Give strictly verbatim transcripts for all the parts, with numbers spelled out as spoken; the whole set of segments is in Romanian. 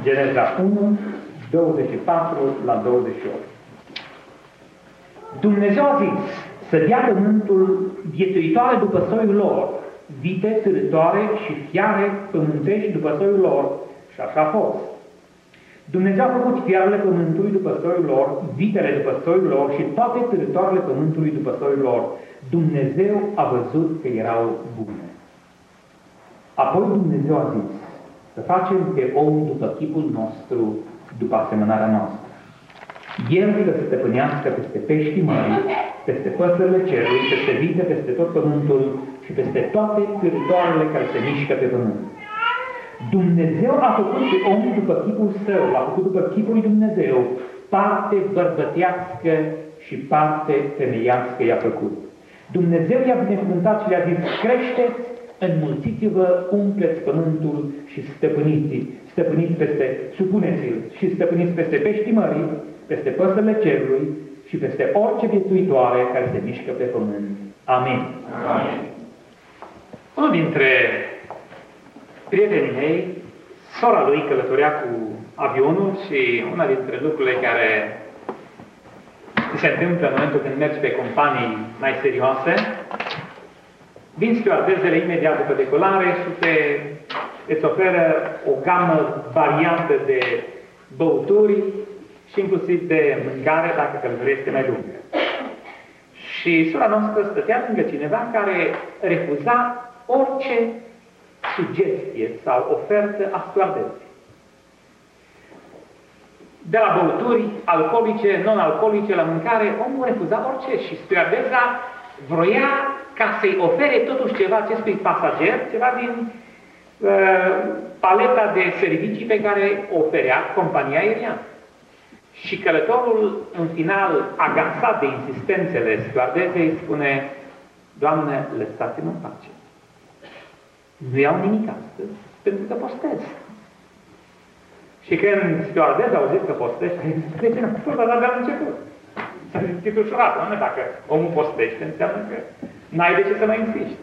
Geneza unu, douăzeci și patru la douăzeci și opt. Dumnezeu a zis să dea pământul viețuitoare după soiul lor, vite, târătoare și fiare pământești după soiul lor, și așa a fost. Dumnezeu a făcut fiarele pământului după soiul lor, vitele după soiul lor și toate târătoarele pământului după soiul lor. Dumnezeu a văzut că erau bune. Apoi Dumnezeu a zis să facem pe om după chipul nostru, după asemănarea noastră. El să stăpânească peste peștii mării, peste păsările cerului, peste vite, peste tot pământul și peste toate târătoarele care se mișcă pe pământ. Dumnezeu a făcut pe om după chipul său, l-a făcut după chipul lui Dumnezeu, parte bărbătească și parte femeiască i-a făcut. Dumnezeu i-a binecuvântat și le-a zis, creșteți, înmulțiți-vă, umpleți pământul și stăpâniți, stăpâniți peste, supuneți-l și stăpâniți peste peștii mării, peste păsările cerului și peste orice viețuitoare care se mișcă pe pământ. Amin. Amin. Unul dintre prietenii mei, sora lui călătorea cu avionul și una dintre lucrurile care se întâmplă în momentul când mergi pe companii mai serioase, vin stewardesele imediat după decolare și te, îți oferă o gamă variantă de băuturi și inclusiv de mâncare dacă călătoria este mai lungă. Și sora noastră stătea lângă cineva care refuza orice sugestie sau ofertă a stewardesei. De la băuturi alcoolice, non-alcoolice, la mâncare, omul refuza orice și stewardesa vroia ca să-i ofere totuși ceva acestui pasager, ceva din uh, paleta de servicii pe care o oferea compania aeriană. Și călătorul, în final, agațat de insistențele stewardesei, spune, Doamne, lăsați-mă în pace. Nu iau nimic astăzi, pentru că postez. Și când stewardesa a auzit că postește, a zis, de ce n-am spus, dar abia am început. S-a zis ușurat, nu? Dacă omul postește, înseamnă că n-ai de ce să mai insiști.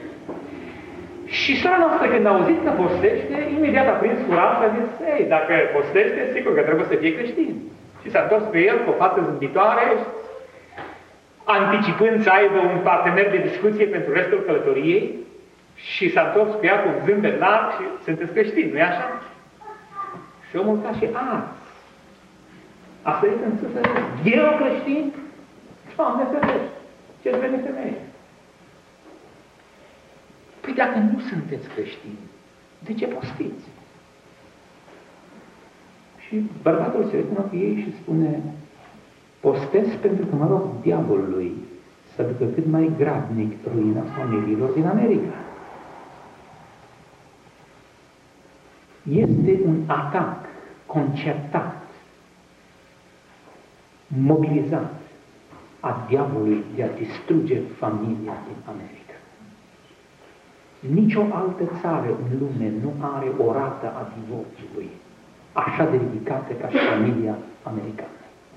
Și sora noastră, când a auzit că postește, imediat a prins curat și a zis, ei, dacă postește, sigur că trebuie să fie creștin. Și s-a întors pe el cu o față zâmbitoare, anticipând să aibă un partener de discuție pentru restul călătoriei, și s-a întors cu ea cu un zâmbet larg și sunteți creștini, nu-i așa? Și omul ca și ars. A sărit în sus, eu creștin? Doamne ferește, ce-ți vede femeie? Păi dacă nu sunteți creștini, de ce postiți? Și bărbatul se uită în ochii ei și spune, postez pentru că mă rog diavolului să ducă cât mai grabnic ruina familiilor din America. Este un atac concertat, mobilizat a diavolului de a distruge familia din America. Nicio altă țară în lume nu are o rată a divorțului așa de ridicată ca și familia americană.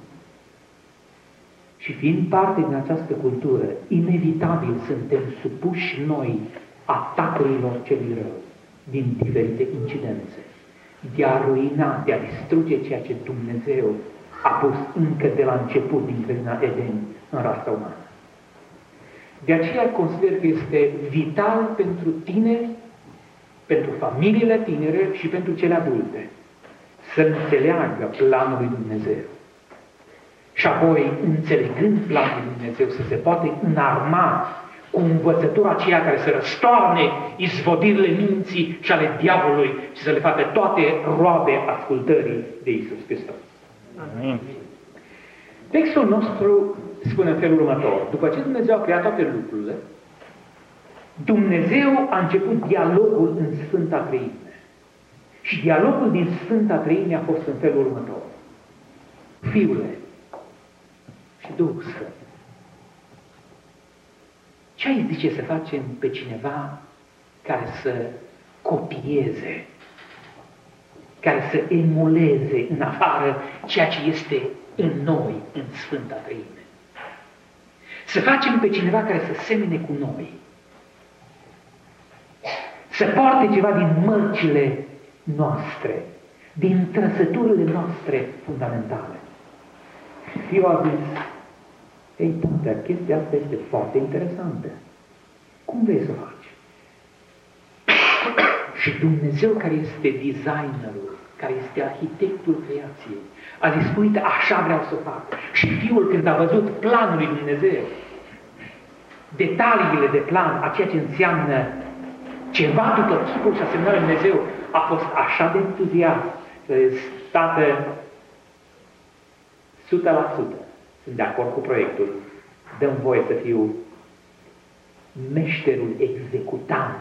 Și fiind parte din această cultură, inevitabil suntem supuși noi atacurilor celui rău, din diferite incidențe, de a ruina, de a distruge ceea ce Dumnezeu a pus încă de la început din grădina Eden în rasa umană. De aceea consider că este vital pentru tineri, pentru familiile tinere și pentru cele adulte, să înțeleagă planul lui Dumnezeu. Și apoi, înțelegând planul lui Dumnezeu, să se poate înarma cu învățătura aceea care să răstoarne izvodirile minții și ale diavolului și să le facă toate roade ascultării de Iisus Hristos. Amin. Textul nostru spune în felul următor. După ce Dumnezeu a creat toate lucrurile, Dumnezeu a început dialogul în Sfânta Treime. Și dialogul din Sfânta Treime a fost în felul următor. Fiule și Duhul Sfânt, ce ai zice să facem pe cineva care să copieze, care să emuleze în afară ceea ce este în noi, în Sfânta Treime? Să facem pe cineva care să semene cu noi, să poarte ceva din mărcile noastre, din trăsăturile noastre fundamentale. Și fiul a zis, ei, tante, chestia asta este foarte interesantă. Cum vrei să o faci? Și Dumnezeu, care este designerul, care este arhitectul creației, a zis, uite, așa vreau să fac. Și fiul, când a văzut planul lui Dumnezeu, detaliile de plan, a ceea ce înseamnă ceva după chipul și asemănarea lui Dumnezeu, a fost așa de entuziast, că tată, o sută la sută sunt de acord cu proiectul, dăm voie să fiu meșterul executant,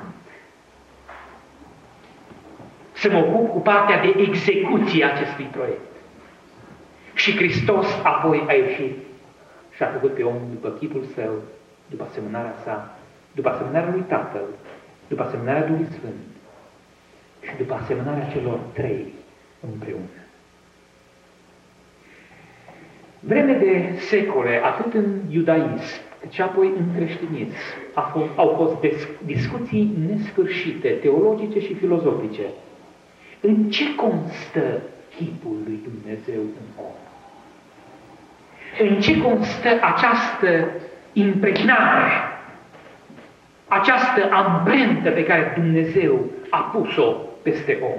să mă ocup cu partea de execuție a acestui proiect. Și Hristos apoi a ieșit și a făcut pe om după chipul său, după asemănarea sa, după asemănarea lui Tatăl, după asemănarea Duhului Sfânt și după asemănarea celor trei împreună. Vreme de secole, atât în iudaism, cât și apoi în creștinism, au fost discuții nesfârșite, teologice și filozofice. În ce constă chipul lui Dumnezeu în om? În ce constă această impregnare, această amprentă pe care Dumnezeu a pus-o peste om?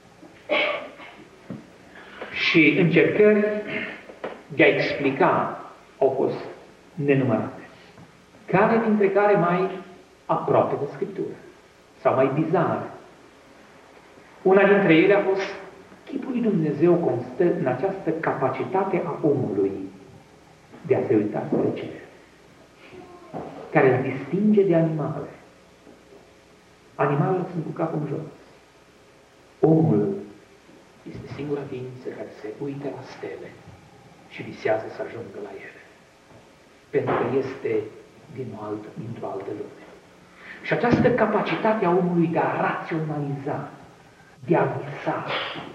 Și încercări de a explica au fost nenumărate. Care dintre care mai aproape de Scriptură sau mai bizare. Una dintre ele a fost chipul lui Dumnezeu constă în această capacitate a omului de a se uita spre cer, care îl distinge de animale. Animalele sunt cu capul în jos. Omul este singura ființă care se uită la stele și visează să ajungă la ele, pentru că este din o altă, dintr-o altă lume. Și această capacitate a omului de a raționaliza, de a visa,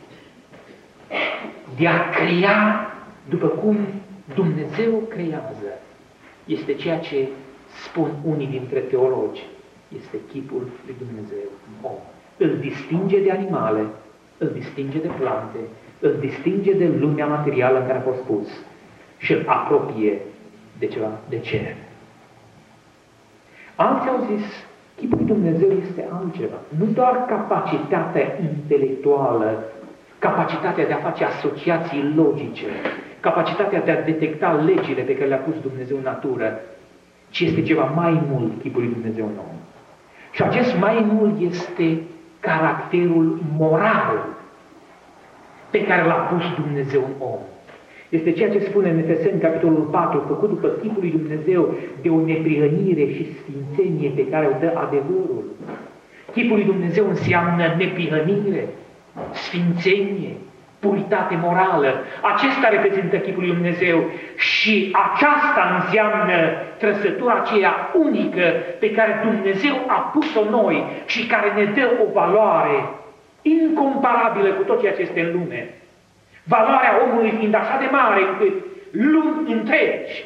de a crea după cum Dumnezeu creează, este ceea ce spun unii dintre teologi, este chipul lui Dumnezeu în om. Îl distinge de animale, îl distinge de plante, îl distinge de lumea materială în care a fost pus și îl apropie de ceva, de cer. Alții au zis, chipul lui Dumnezeu este altceva. Nu doar capacitatea intelectuală, capacitatea de a face asociații logice, capacitatea de a detecta legile pe care le-a pus Dumnezeu în natură, ci este ceva mai mult chipul lui Dumnezeu în om. Și acest mai mult este caracterul moral pe care l-a pus Dumnezeu în om. Este ceea ce spune în Efeseni, capitolul patru, făcut după chipul lui Dumnezeu de o neprihănire și sfințenie pe care o dă adevărul. Chipul lui Dumnezeu înseamnă neprihănire, sfințenie, puritate morală. Acesta reprezintă chipul lui Dumnezeu și aceasta înseamnă trăsătura aceea unică pe care Dumnezeu a pus-o noi și care ne dă o valoare incomparabilă cu tot ceea ce este în lume. Valoarea omului fiind așa de mare încât lumi întregi,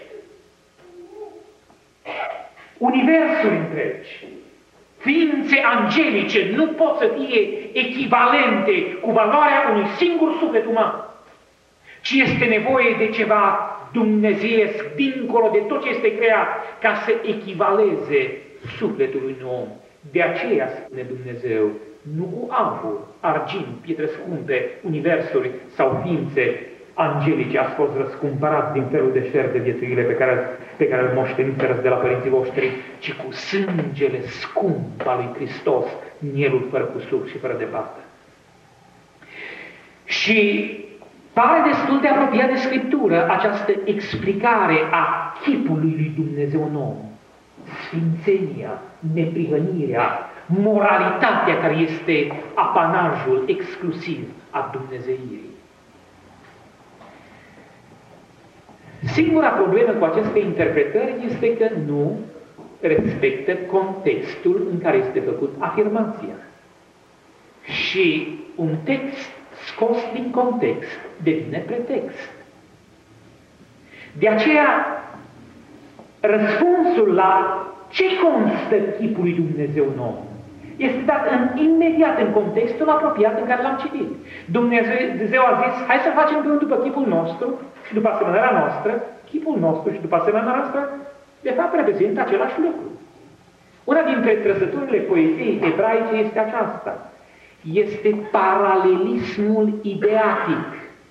universuri întregi, ființe angelice nu pot să fie echivalente cu valoarea unui singur suflet uman, ci este nevoie de ceva dumnezeiesc, dincolo de tot ce este creat, ca să echivaleze sufletul unui om. De aceea spune Dumnezeu, nu cu aur, argint, pietre scumpe, universuri sau ființe angelice ați fost răscumpărați din felul de șer de viețuire pe care, pe care îl moșteniți de la părinții voștri, ci cu sângele scump al lui Hristos, mielul fără cusur și fără de pată. Și pare destul de apropiat de Scriptură această explicare a chipului lui Dumnezeu în om. Sfințenia, neprihănirea, moralitatea care este apanajul exclusiv a Dumnezeirii. Singura problemă cu aceste interpretări este că nu respectă contextul în care este făcut afirmația. Și un text scos din context devine pretext. De aceea, răspunsul la ce constă chipul lui Dumnezeu în om este dat în, imediat în contextul apropiat în care l-am citit. Dumnezeu a zis, hai să facem pe unul după chipul nostru și după asemănarea noastră, chipul nostru și după asemănarea noastră, de fapt reprezintă același lucru. Una dintre trăsăturile poeziei ebraice este aceasta. Este paralelismul ideatic.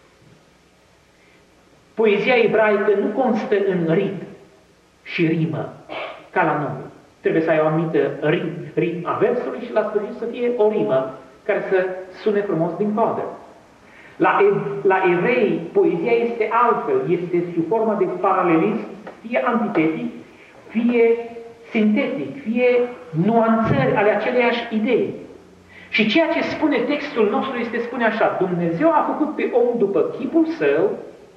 Poezia ebraică nu constă în ritm și rimă, ca la noi. Trebuie să ai o anumită ritm, ritm a versului și la sfârșit să fie o rimă care să sune frumos din coadă. La, la evrei, poezia este altfel, este sub formă de paralelism, fie antitetic, fie sintetic, fie nuanțări ale aceleiași idei. Și ceea ce spune textul nostru este, spune așa, Dumnezeu a făcut pe om după chipul său,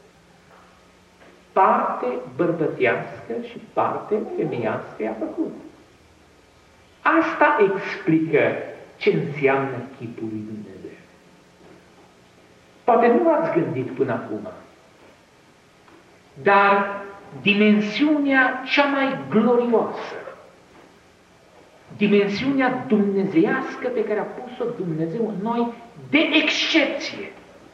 parte bărbătească și parte femeiască i-a făcut. Asta explică ce înseamnă chipul lui Dumnezeu. Poate nu v-ați gândit până acum, dar dimensiunea cea mai glorioasă, dimensiunea dumnezeiască pe care a pus-o Dumnezeu în noi de excepție,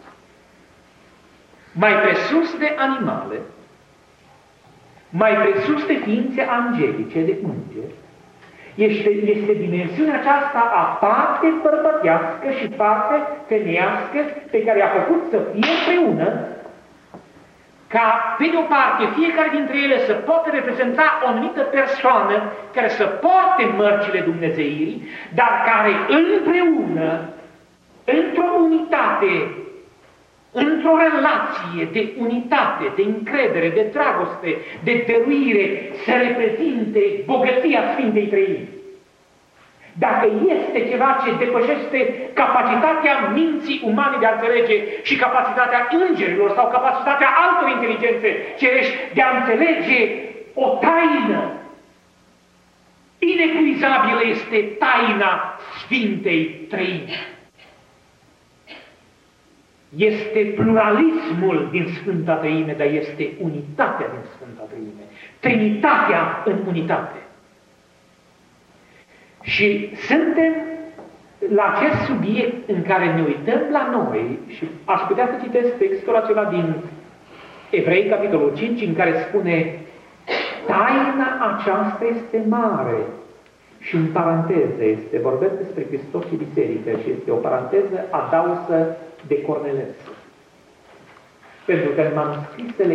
mai presus de animale, mai presus de ființe angelice, de îngeri, este, este dimensiunea aceasta a parte bărbătească și parte femeiască pe care a făcut să fie împreună, ca, pe de o parte, fiecare dintre ele să poată reprezenta o anumită persoană care să poarte mărcile dumnezeirii, dar care împreună, într-o unitate, într-o relație de unitate, de încredere, de dragoste, de dăruire, să reprezinte bogăția Sfintei Treimi. Dacă este ceva ce depășește capacitatea minții umane de a înțelege și capacitatea îngerilor sau capacitatea altor inteligențe cerești de a înțelege o taină, inepuizabilă este taina Sfintei Treimi. Este pluralismul din Sfânta Treime, dar este unitatea din Sfânta Treime. Trinitatea în unitate. Și suntem la acest subiect în care ne uităm la noi și aș putea să citesc textul acela din Evrei, capitolul cinci, în care spune taina aceasta este mare. Și în paranteză este, vorbesc despre Hristos și Biserică și este o paranteză adausă de Cornelescu. Pentru că în manuscrisele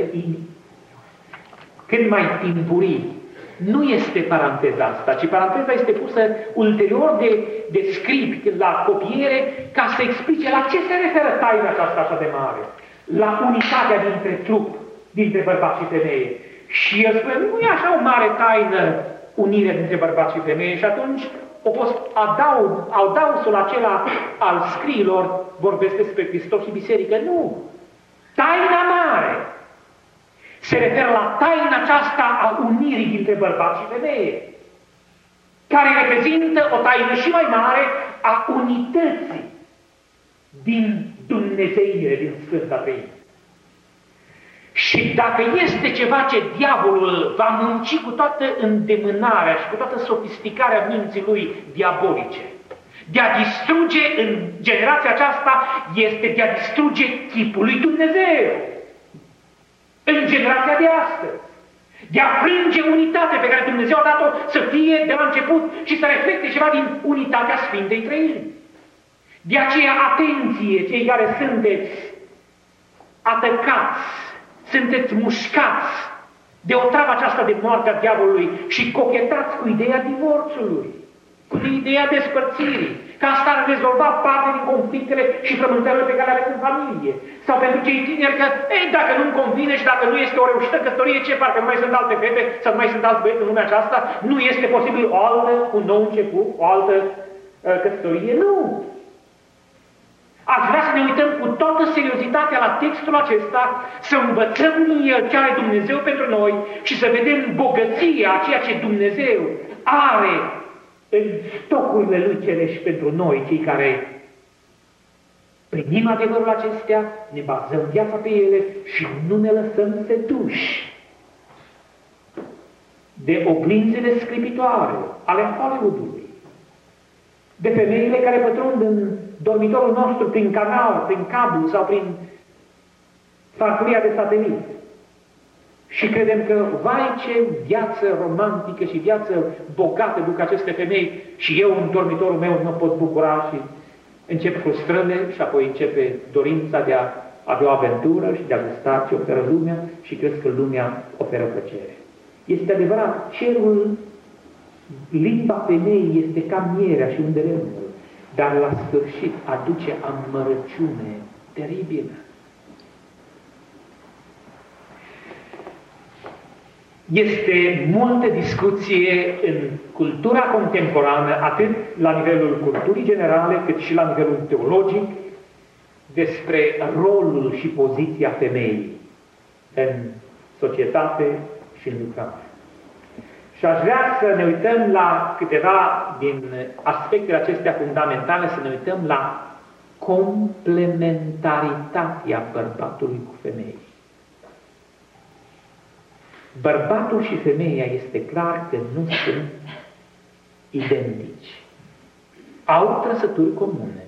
cât mai timpurii nu este paranteza asta, ci paranteza este pusă ulterior de, de script, la copiere, ca să explice la ce se referă taina aceasta așa de mare. La unitatea dintre trup, dintre bărbat și femeie. Și el spune, nu e așa o mare taină unirea dintre bărbat și femeie și atunci o fost adaug, adausul acela al scriilor vorbesc despre Hristos și Biserică. Nu! Taina mare se referă la taina aceasta a unirii dintre bărbat și femeie, care reprezintă o taină și mai mare a unității din Dumnezeire, din Sfânta Treime. Și dacă este ceva ce diavolul va munci cu toată îndemânarea și cu toată sofisticarea minții lui diabolice, de a distruge în generația aceasta, este de a distruge chipul lui Dumnezeu. În generația de astăzi. De a frânge unitatea pe care Dumnezeu a dat-o să fie de la început și să reflecte ceva din unitatea Sfintei Treimi. De aceea, atenție, cei care sunteți atăcați, sunteți mușcați de o travă aceasta de moartea diavolului și cochetați cu ideea divorțului, cu ideea despărțirii, că asta ar rezolva parte din conflictele și frământările pe care le aveți în familie. Sau pentru cei tineri că, ei, dacă nu-mi convine și dacă nu este o reușită căsătorie, ce parcă nu mai sunt alte fete sau nu mai sunt alți băieți în lumea aceasta, nu este posibil o altă, un nou început, o altă uh, căsătorie? Nu! Aș vrea să ne uităm cu toată seriozitatea la textul acesta, să învățăm din el ce are Dumnezeu pentru noi și să vedem bogăția a ceea ce Dumnezeu are în stocurile Lui cerești pentru noi, cei care primim adevărul acestea, ne bazăm viața pe ele și nu ne lăsăm seduși de oglinzile scripitoare ale Hollywoodului, de femeile care pătrund în dormitorul nostru prin canal, prin cablu sau prin farfuria de satelit. Și credem că, vai, ce viață romantică și viață bogată duc aceste femei și eu în dormitorul meu nu pot bucura și încep frustrările și apoi începe dorința de a avea o aventură și de a gusta ce oferă lumea și crezi că lumea oferă plăcere. Este adevărat, cerul, limba femeii este ca mierea și undelemnul, dar la sfârșit aduce amărăciune teribilă. Este multă discuție în cultura contemporană, atât la nivelul culturii generale, cât și la nivelul teologic, despre rolul și poziția femeii în societate și în lucrare. Și aș vrea să ne uităm la câteva din aspectele acestea fundamentale, să ne uităm la complementaritatea bărbatului cu femeii. Bărbatul și femeia este clar că nu sunt identici. Au trăsături comune.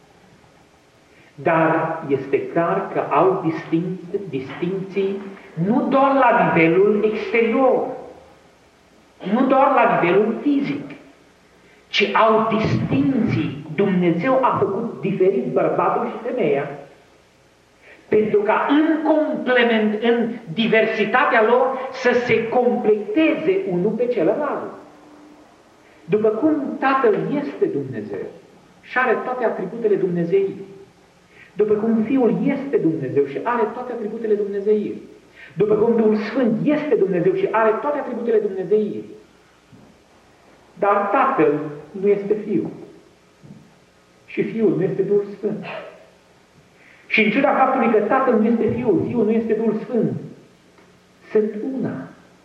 Dar este clar că au distinții, distinții nu doar la nivelul exterior, nu doar la nivelul fizic, ci au distinții. Dumnezeu a făcut diferit bărbatul și femeia, pentru ca în complement, în diversitatea lor, să se completeze unul pe celălalt. După cum Tatăl este Dumnezeu și are toate atributele Dumnezeirii, după cum Fiul este Dumnezeu și are toate atributele Dumnezeirii, după cum Duhul Sfânt este Dumnezeu și are toate atributele Dumnezeirii, dar Tatăl nu este Fiul și Fiul nu este Duhul Sfânt. Și în ciuda faptului că Tatăl nu este Fiul, Fiul nu este Duhul Sfânt, sunt una.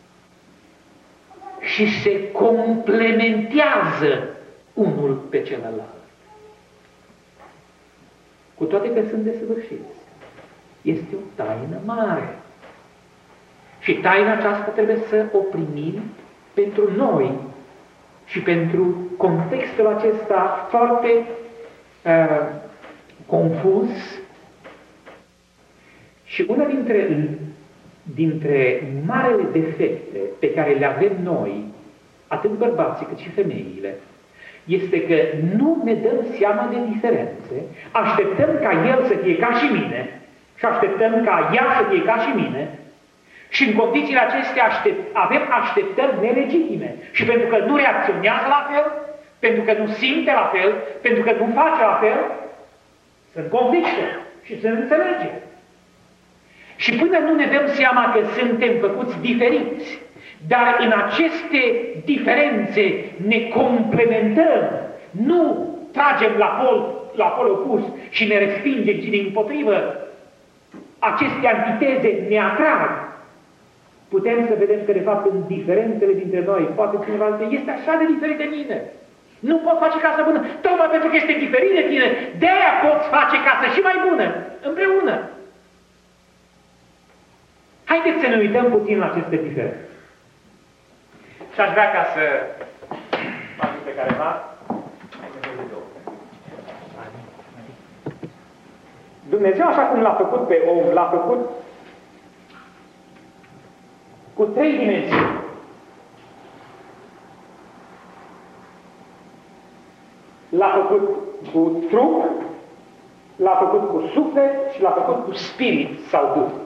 Și se complementează unul pe celălalt. Cu toate că sunt desăvârșiți. Este o taină mare. Și taina aceasta trebuie să o primim pentru noi și pentru contextul acesta foarte uh, confuz. Și una dintre, dintre marele defecte pe care le avem noi, atât bărbații cât și femeile, este că nu ne dăm seama de diferențe, așteptăm ca el să fie ca și mine și așteptăm ca ea să fie ca și mine și în condițiile acestea aștept, avem așteptări nelegitime. Și pentru că nu reacționează la fel, pentru că nu simte la fel, pentru că nu face la fel, sunt convicte și sunt înțelege. Și până nu ne dăm seama că suntem făcuți diferiți, dar în aceste diferențe ne complementăm, nu tragem la pol, la pol opus și ne respingem, ci dimpotrivă, aceste antiteze ne atrag. Putem să vedem că, de fapt, în diferențele dintre noi, poate cineva zice, este așa de diferit de mine. Nu pot face casă bună, tocmai pentru că este diferit de tine, de-aia poți face casă și mai bună, împreună. Haideți să ne uităm puțin la aceste diferențe. Și aș vrea ca să fac pe careva. Dumnezeu, așa cum l-a făcut pe om, l-a făcut cu trei dimensiuni. L-a făcut cu trup, l-a făcut cu suflet și l-a făcut cu spirit sau duh.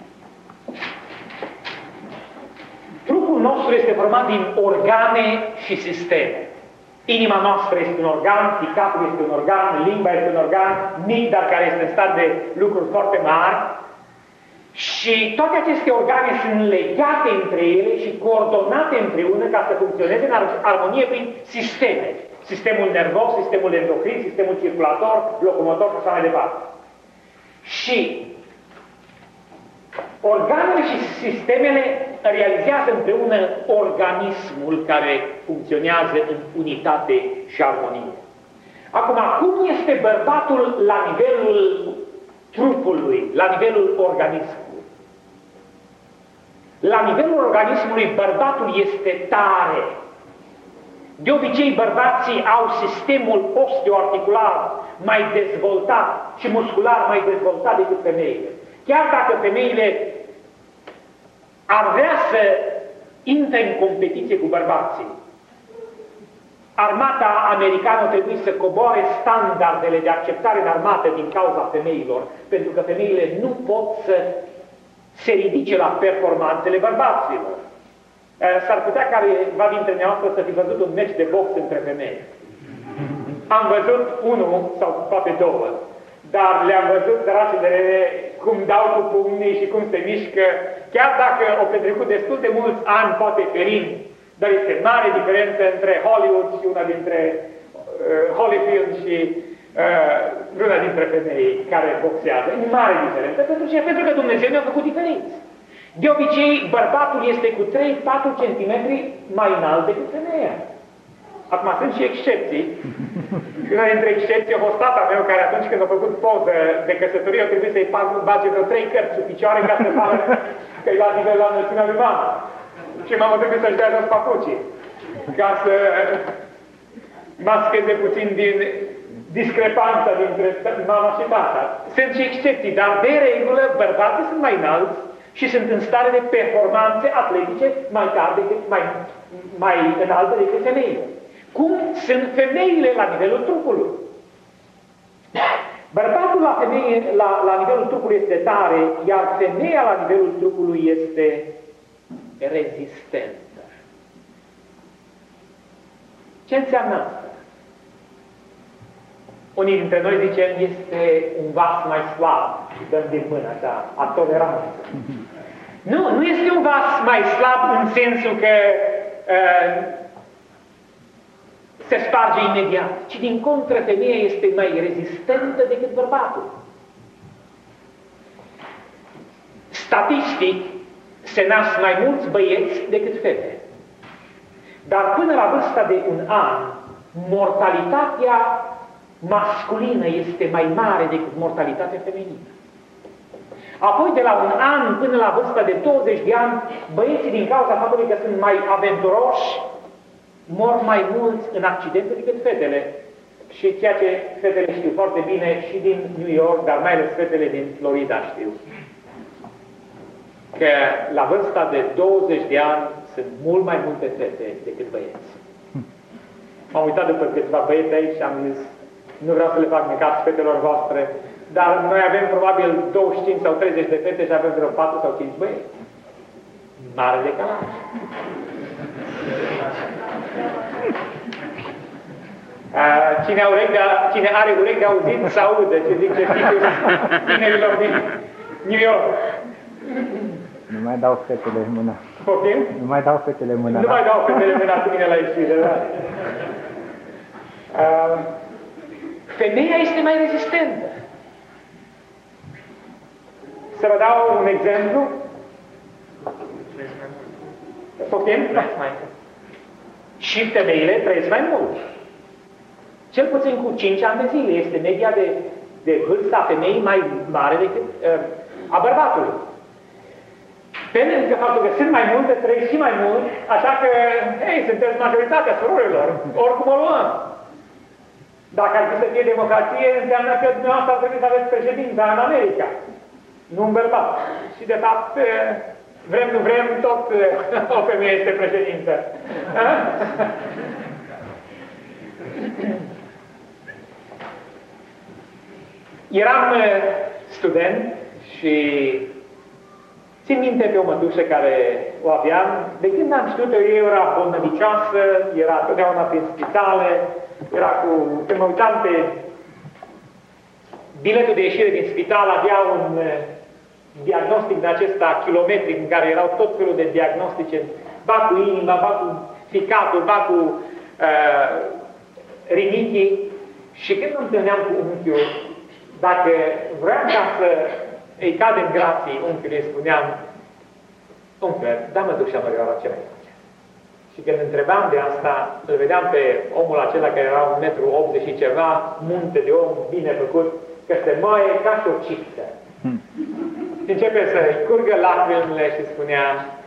Trupul nostru este format din organe și sisteme. Inima noastră este un organ, ficatul este un organ, limba este un organ mic, dar care este în stare de lucruri foarte mari. Și toate aceste organe sunt legate între ele și coordonate împreună ca să funcționeze în armonie prin sisteme. Sistemul nervos, sistemul endocrin, sistemul circulator, locomotor și așa mai departe. Și organele și sistemele realizează împreună organismul care funcționează în unitate și armonie. Acum, cum este bărbatul la nivelul trupului, la nivelul organismului? La nivelul organismului, bărbatul este tare. De obicei, bărbații au sistemul osteoarticular mai dezvoltat și muscular mai dezvoltat decât femeile. Chiar dacă femeile ar vrea să intre în competiție cu bărbații, armata americană trebuie să coboare standardele de acceptare în armată din cauza femeilor, pentru că femeile nu pot să se ridice la performanțele bărbaților. S-ar putea careva dintre noastre să fi văzut un meci de box între femei. Am văzut unul sau poate două, dar le-am văzut săracele cum dau cu pumnii și cum se mișcă, chiar dacă au petrecut destul de mulți ani, poate ferind, dar este mare diferență între Hollywood și una dintre uh, Holyfield și uh, una dintre femei care boxează. E mare diferență, pentru ce? Pentru că Dumnezeu ne-a făcut diferiți. De obicei, bărbatul este cu trei patru centimetri mai înalt decât femeia. Acum sunt și excepții. Și una dintre excepții a fost tata meu, care atunci când a făcut poză de căsătorie, a trebuit să-i bage vreo trei cărți sub picioare ca să pară că e la nivel la înălțimea lui mama. Și mama trebuie să-și dea jos papucii, ca să mascheze puțin din discrepanța dintre mama și tata. Sunt și excepții, dar de regulă bărbații sunt mai înalți și sunt în stare de performanțe atletice mai tare decât, mai, mai înalte decât femeile. Cum sunt femeile la nivelul trupului? Bărbatul la, femeie, la, la nivelul trupului este tare, iar femeia la nivelul trupului este rezistentă. Ce înseamnă asta? Unii dintre noi zicem, este un vas mai slab și dăm din mână așa, a toleranță. Nu, nu este un vas mai slab în sensul că uh, se sparge imediat, ci din contră femeia este mai rezistentă decât bărbatul. Statistic, se nasc mai mulți băieți decât fete. Dar până la vârsta de un an, mortalitatea masculină este mai mare decât mortalitatea feminină. Apoi, de la un an până la vârsta de douăzeci de ani, băieții, din cauza faptului că sunt mai aventuroși, mor mai mulți în accidente decât fetele. Și ceea ce fetele știu foarte bine și din New York, dar mai ales fetele din Florida știu, că la vârsta de douăzeci de ani sunt mult mai multe fete decât băieți. M-am uitat după câțiva băieți aici și am zis, nu vreau să le fac necat fetelor voastre, dar noi avem probabil douăzeci și cinci sau treizeci de fete și avem vreo patru sau cinci băieți. Mare decalaj. Cine, urechi, cine are urechi de auzit, să audă ce zice fiul tinerilor din New York. Nu mai dau fetele mâna. Poftim? Nu mai dau fetele mâna. Nu mai dau fetele mâna cu mine la ieșire, da? Uh, femeia este mai rezistentă. Să vă dau un exemplu. Poftim? Și femeile trăiesc mai mult. Cel puțin cu cinci ani de zile este media de, de vârsta femeii mai mare decât uh, a bărbatului. Pe lângă faptul că sunt mai multe, trăiesc și mai mult, așa că, hei, sunteți majoritatea surorilor, oricum o luăm. Dacă ar fi să fie democrație, înseamnă că dumneavoastră ar trebui să aveți președința în America, nu un bărbat. Și de fapt, vrem, nu vrem, tot o femeie este președintă. Eram student și țin minte pe o mătușă care o aveam. De când am știut-o, eu era bolnăvicioasă, era totdeauna prin spitale, era cu... Când mă uitam pe biletul de ieșire din spital, avea un diagnostic de acesta kilometric, în care erau tot felul de diagnostice, ba cu inima, ba cu ficatul, ba cu uh, rinichii. Și când mă întâlneam cu unchiul, dacă vreau ca să îi cade în grații unchiului, îi spuneam, unchiule, da-mă duc și amărioara ce mai face. Și când întrebam de asta, îl vedeam pe omul acela care era un metru optzeci și ceva, munte de om bine făcut, că se moaie ca și o cipsă. Și începe să-i curgă lacrimile și spunea,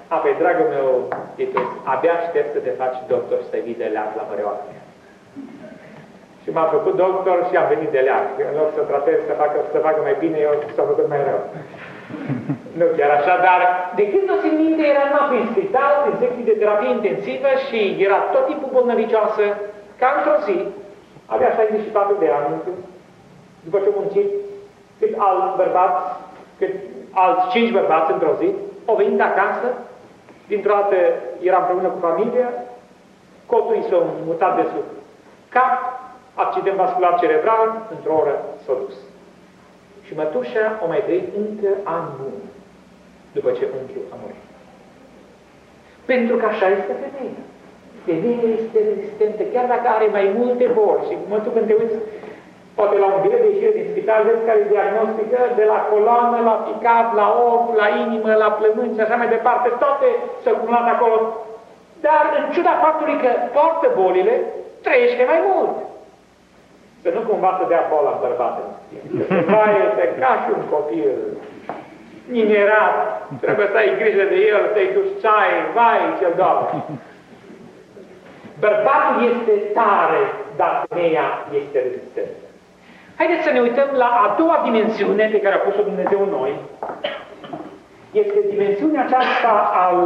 A, păi, dragul meu, Titus, abia aștept să te faci doctor și să vii de leac la Măreoară. Și m-am făcut doctor și am venit de leac. În loc să tratez să facă, să facă mai bine, eu s-a făcut mai rău. Nu chiar așa, dar de când o țin minte, era numai prin spital, prin secții de terapie intensivă și era tot timpul bolnăvicioasă, ca într-o zi, avea șaizeci și patru de ani, după ce muncit, cât alți bărbați, cât alți cinci bărbați într-o zi, au venit acasă, dintr-o dată era împreună cu familia, cotul i s-a mutat de sub cap, accident vascular cerebral, într-o oră s-a dus. Și mătușa o mai trăit încă ani buni, după ce unchiul a murit. Pentru că așa este femeia. Femeia este rezistentă, chiar dacă are mai multe boli. Și în momentul când te uiți, poate la un bilet de ieșire din spital, vezi care diagnostică de la coloană, la ficat, la ochi, la inimă, la plămâni și așa mai departe, toate s-au acumulat acolo. Dar în ciuda faptului că poartă bolile, trăiește mai mult. Să nu cumva să dea boala în bărbate. Vai, este ca și un copil nimerat, trebuie să ai grijă de el, să-i duci ceai, vai, ce-l doamne. Bărbatul este tare, dar femeia este rezistentă. Haideți să ne uităm la a doua dimensiune pe care a pus-o Dumnezeu în noi. Este dimensiunea aceasta al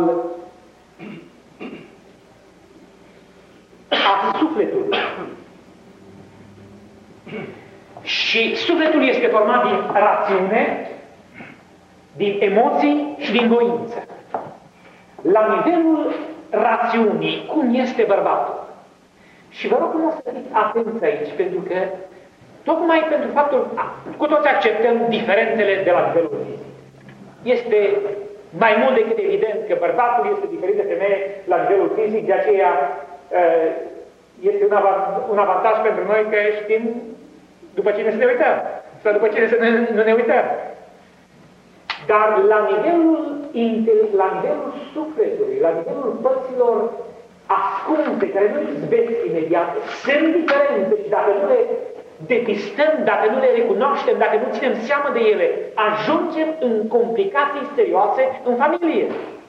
a sufletului. Și sufletul este format din rațiune, din emoții și din voință. La nivelul rațiunii, cum este bărbatul? Și vă rog frumos să fiți atenți aici, pentru că tocmai pentru faptul că cu toți acceptăm diferențele de la nivelul fizic. Este mai mult decât evident că bărbatul este diferit de femeie la nivelul fizic, de aceea este un avantaj pentru noi că știm după cine să ne uităm, sau după cine să ne, nu ne uităm. Dar la nivelul, la nivelul sufletului, la nivelul părților ascunse, care nu izbesc imediat, sunt diferențe și dacă nu le depistăm, dacă nu le recunoaștem, dacă nu ținem seama de ele, ajungem în complicații serioase în familie.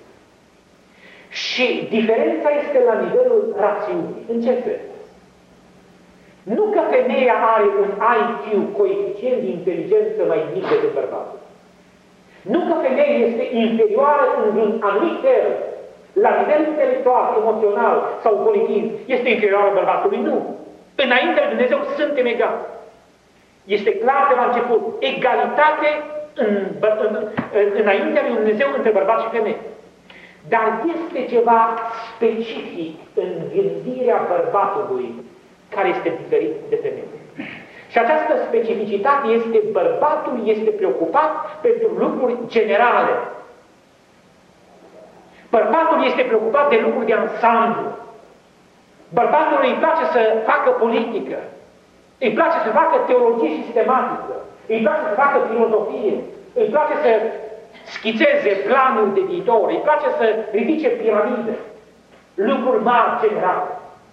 Și diferența este la nivelul rațiunii. În ce fel? Nu că femeia are un I Q, coeficient de inteligență mai mic decât bărbatul. Nu că femeia este inferioară în anumit fel, la nivel intelectual, emoțional sau politic, este inferioară bărbatului, nu. Înainte de Dumnezeu suntem egali. Este clar de la început, egalitate în, în, în, înaintea lui Dumnezeu între bărbat și femeie. Dar este ceva specific în gândirea bărbatului care este diferit de femeie. Și această specificitate este, bărbatul este preocupat pentru lucruri generale. Bărbatul este preocupat de lucruri de ansamblu. Bărbatul îi place să facă politică, îi place să facă teologie sistematică, îi place să facă filozofie, îi place să schițeze planuri de viitor, îi place să ridice piramide, lucruri mari generale.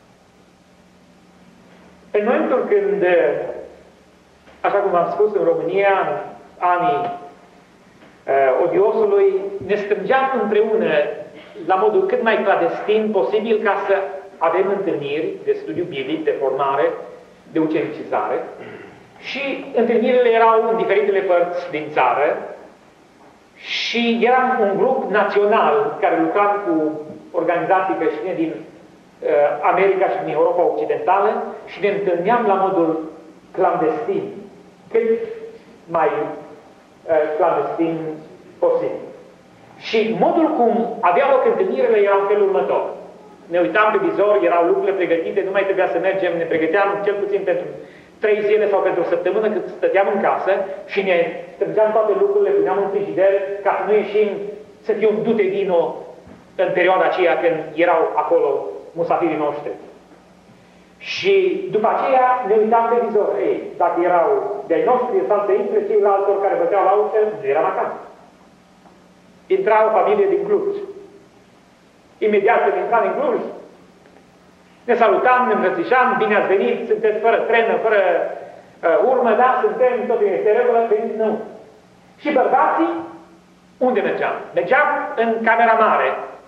În momentul când, așa cum am spus, în România, în anii uh, odiosului, ne strângeam împreună la modul cât mai clandestin posibil ca să avem întâlniri de studiu biblic, de formare, de ucenicizare și întâlnirile erau în diferitele părți din țară și eram un grup național care lucra cu organizații creștine din uh, America și din Europa Occidentală și ne întâlneam la modul clandestin, cât mai uh, clandestin posibil. Și modul cum avea loc întâlnirile era în felul următor. Ne uitam pe vizor, erau lucrurile pregătite, nu mai trebuia să mergem, ne pregăteam cel puțin pentru trei zile sau pentru o săptămână cât stăteam în casă și ne strângeam toate lucrurile, puneam în frigider ca să nu ieșim să fie un dute vino în perioada aceea când erau acolo musafirii noștri. Și după aceea ne uitam pe vizor. Ei, dacă erau de-ai noștri, sau de intre ceilalți care băteau la ușă, nu eram acasă. Intra o familie din Cluj. Imediat când intram în Cluj, ne salutam, ne îmbrățișam, bine ați venit, sunteți fără trenă, fără uh, urmă, da, suntem, totul este regulă, veniți, nu. Și bărbații, unde mergeam? Mergeam în camera mare,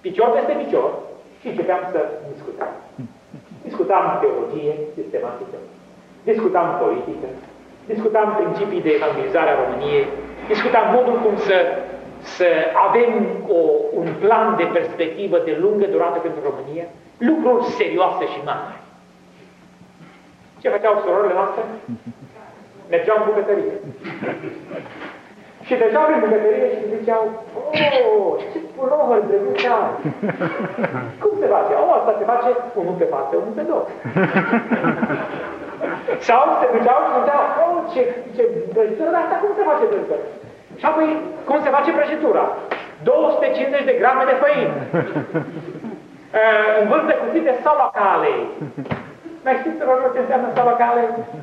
picior peste picior, și începeam să discutăm. Discutam teologie sistematică, discutam politică, discutam principii de evangelizare a României, discutam modul cum să, să avem o, un plan de perspectivă de lungă durată pentru România, lucruri serioase și mari. Ce făceau surorile noastre? Mergeau în bucătărie. Și treceau prin bucătărie și ziceau, oh, ce pulohăr drăguț ai! Cum se face? Oh, asta se face unul pe față, unul pe dos. Sau se duceau și ziceau, oh, ce, ce prăjitură, dar asta cum se face prăjitură? Și apoi, cum se face prăjitura? două sute cincizeci de grame de făină. Uh, un vârf de cuțit de salacale. Mai știți, rogul, ce înseamnă salacale?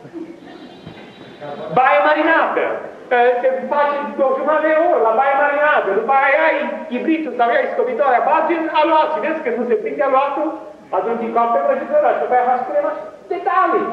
Baie marinată. Se face o jumătate de oră la baie marinată. După aia ai ibritul sau ai scobitoarea, bagi în aluat și vezi că nu se prinde aluatul, atunci îi coapte prăjitura și după aia faci crema și detalii.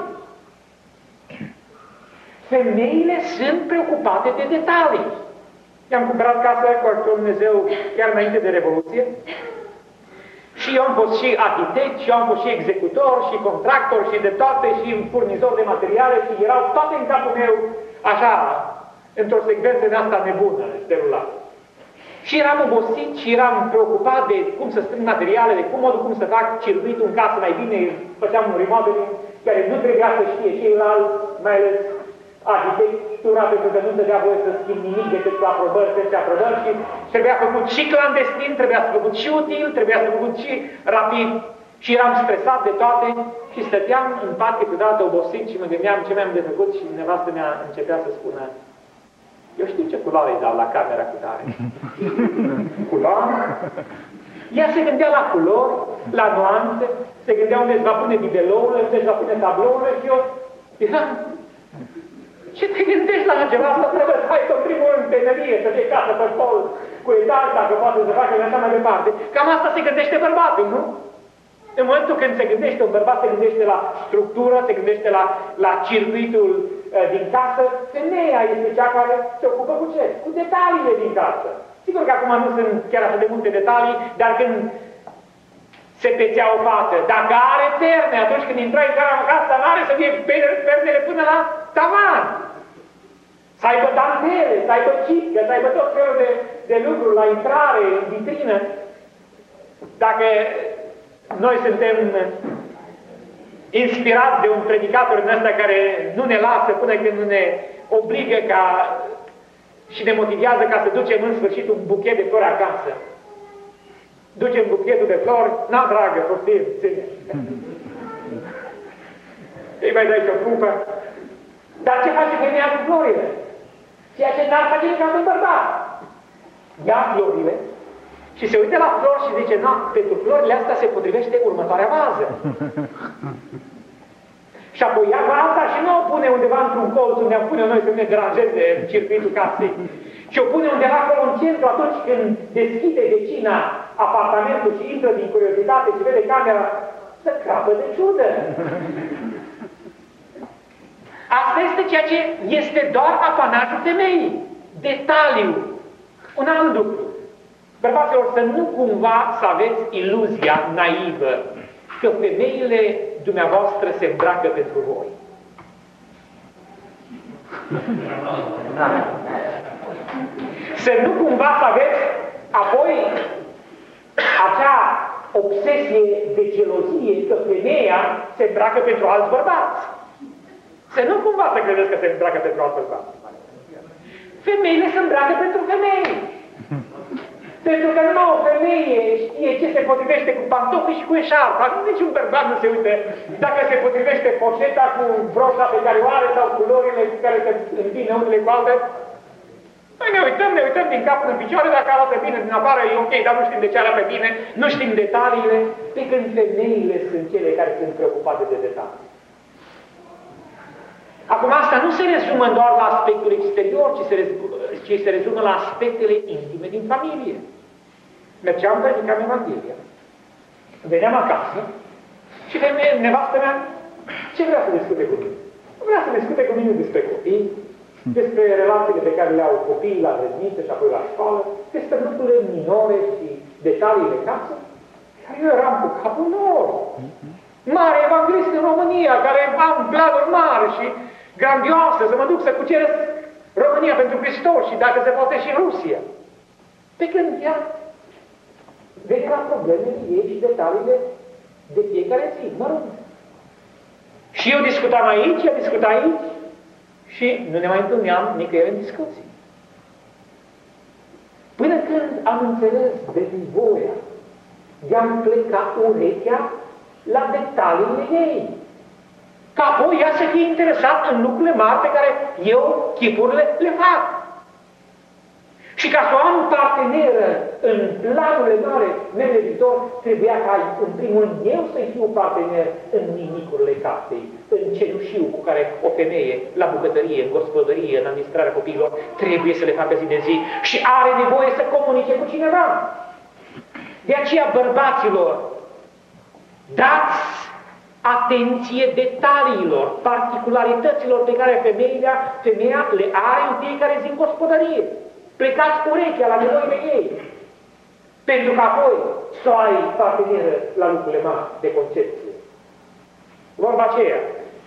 Femeile sunt preocupate de detalii. I-am cumpărat casa cu ajutorul Dumnezeu chiar înainte de Revoluție. Și eu am fost și arhitect, și eu am fost și executor, și contractor, și de toate, și furnizor de materiale, și erau toate în capul meu, așa, într-o secvență de asta nebună, stelulat. Și eram obosit și eram preocupat de cum să strâng materiale, de cum modul cum să fac circuitul în casă mai bine, făceam un remodeling care nu trebuia să știe ceilalți, mai ales arhitectura, pentru că nu dădea voie să schimb nimic decât cu aprobări, peste aprobări și trebuia făcut și clandestin, trebuia să făcut și util, trebuia să făcut și rapid. Și eram stresat de toate și stăteam în pat câteodată obosit și mă gândeam ce mi-am de făcut și nevastă mea începea să spună, eu știu ce culoare îi dau la camera cu tare. Culoare? Ea se gândea la culori, la nuanțe, se gândea unde îți va pune bibelourile, unde îți va pune tablourile și eu eram, ce te gândești la ceva? Asta trebuie să ai tot primul în temerie, să fie casă pe pol, cu etaj, dacă poate să facă așa mai departe. Cam asta se gândește bărbatul, nu? În momentul când se gândește un bărbat, se gândește la structură, se gândește la, la circuitul uh, din casă, femeia este cea care se ocupă cu ce? Cu detaliile din casă. Sigur că acum nu sunt chiar atât de multe detalii, dar când se pețea o fată, dacă are perne, atunci când intrai în casa mare, să fie pernele până la tavan. Să aibă dantele, să aibă cipcă, să aibă tot felul de, de lucruri la intrare, în vitrină. Dacă noi suntem inspirați de un predicator în ăsta care nu ne lasă până când nu ne obligă ca și ne motivează ca să ducem în sfârșit un buchet de flori acasă. Ducem buchetul de flori, n-am dragă, poftim, ține. Îi mai dai și o pupă. Dar ce face femeia cu florile? Ceea ce n-ar face niciodată un bărbat. Ia florile și se uită la flori și zice, na, pentru florile astea se potrivește următoarea vază. Și apoi ia vaza și nu o pune undeva într-un colț unde am pune noi să ne deranjeze circuitul casei. Și o pune undeva acolo în centru atunci când deschide vecina apartamentul și intră din curiozitate și vede camera, să crapă de ciudă. Asta este ceea ce este doar apanajul femeii. Detaliu. Un alt lucru. Bărbaților, să nu cumva să aveți iluzia naivă că femeile dumneavoastră se îmbracă pentru voi. Să nu cumva să aveți apoi acea obsesie de gelozie că femeia se îmbracă pentru alți bărbați. Să nu cumva să credeți că se îmbracă pentru alți bărbați. Femeile se îmbracă pentru femei. Pentru că numai o femeie știe ce se potrivește cu pantofi și cu eșarpa. Niciun bărbat nu se uite dacă se potrivește poșeta cu broșa pe care o are sau culorile care se îmbină unele cu altele. Noi ne uităm, ne uităm din cap în picioare, dacă arată bine din afară, e ok, dar nu știm de ce arată bine, nu știm detaliile, pe când femeile sunt cele care sunt preocupate de detalii. Acum asta nu se rezumă doar la aspectul exterior, ci se, ci se rezumă la aspectele intime din familie. Mergeam, predicam Evanghelia. Veneam acasă și nevastă mea, ce vrea să discute cu mine? Vrea să discute cu mine despre copii, despre relațiile pe care le au copiii la grădiniță și apoi la școală, despre lucrurile minore și detaliile casă, eu eram cu capul nori. Mare evanghelist în România, care am planuri mari și grandioase, să mă duc să cuceresc România pentru Hristos și dacă se poate și Rusia. Pe când ea vede la problemele ei și detaliile de fiecare zi, mărunt. Și eu discutam aici, ea discuta aici și nu ne mai întâlneam nicăieri în discuții. Până când am înțeles de nevoia de a-mi pleca urechea la detaliile ei. Ca apoi ea să fie interesat în lucrurile mari pe care eu, chipurile, le fac. Și ca să o am parteneră în planurile mari mele viitor, trebuia ca în primul rând eu să-i fiu partener în nimicurile casei, în cenușiu cu care o femeie la bucătărie, în gospodărie, în administrarea copiilor, trebuie să le facă zi de zi și are nevoie să comunice cu cineva. De aceea, bărbaților, dați atenție detaliilor, particularităților pe care femeia, femeia le are în fiecare zi în gospodărie. Plecați cu urechea la nevoile ei, pentru că apoi să ai parteneră la lucrurile mari de concepție. Vorba aceea,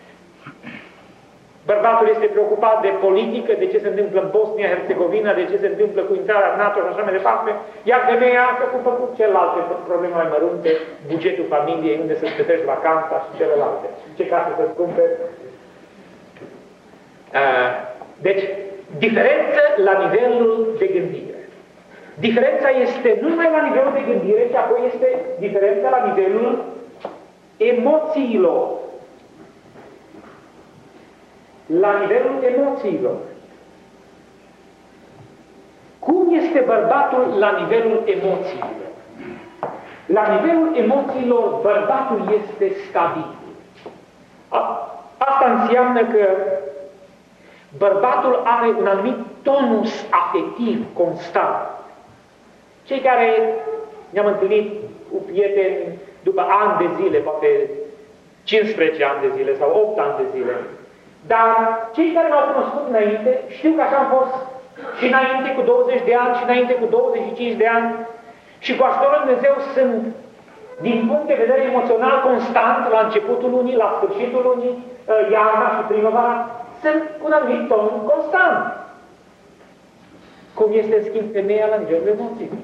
bărbatul este preocupat de politică, de ce se întâmplă în Bosnia-Herzegovina, de ce se întâmplă cu intrarea în NATO și așa mai departe, iar femeia se ocupă cu celelalte probleme mai mărunte, bugetul familiei, unde să-ți petreci vacanța și celelalte, ce casă să-ți cumperi. Uh, deci, diferență la nivelul de gândire. Diferența este nu numai la nivelul de gândire, ci apoi este diferența la nivelul emoțiilor. La nivelul emoțiilor. Cum este bărbatul la nivelul emoțiilor? La nivelul emoțiilor, bărbatul este stabil. Asta înseamnă că bărbatul are un anumit tonus afectiv constant. Cei care ne-am întâlnit cu prieteni după ani de zile, poate cincisprezece ani de zile sau opt ani de zile, dar cei care m-au cunoscut înainte știu că așa am fost și înainte cu douăzeci de ani și înainte cu douăzeci și cinci de ani și cu ajutorul Lui Dumnezeu sunt din punct de vedere emoțional constant la începutul lunii, la sfârșitul lunii, iarna și primăvara, sunt cu un anumit ton constant. Cum este în schimb femeia la nivelul emoțiilor?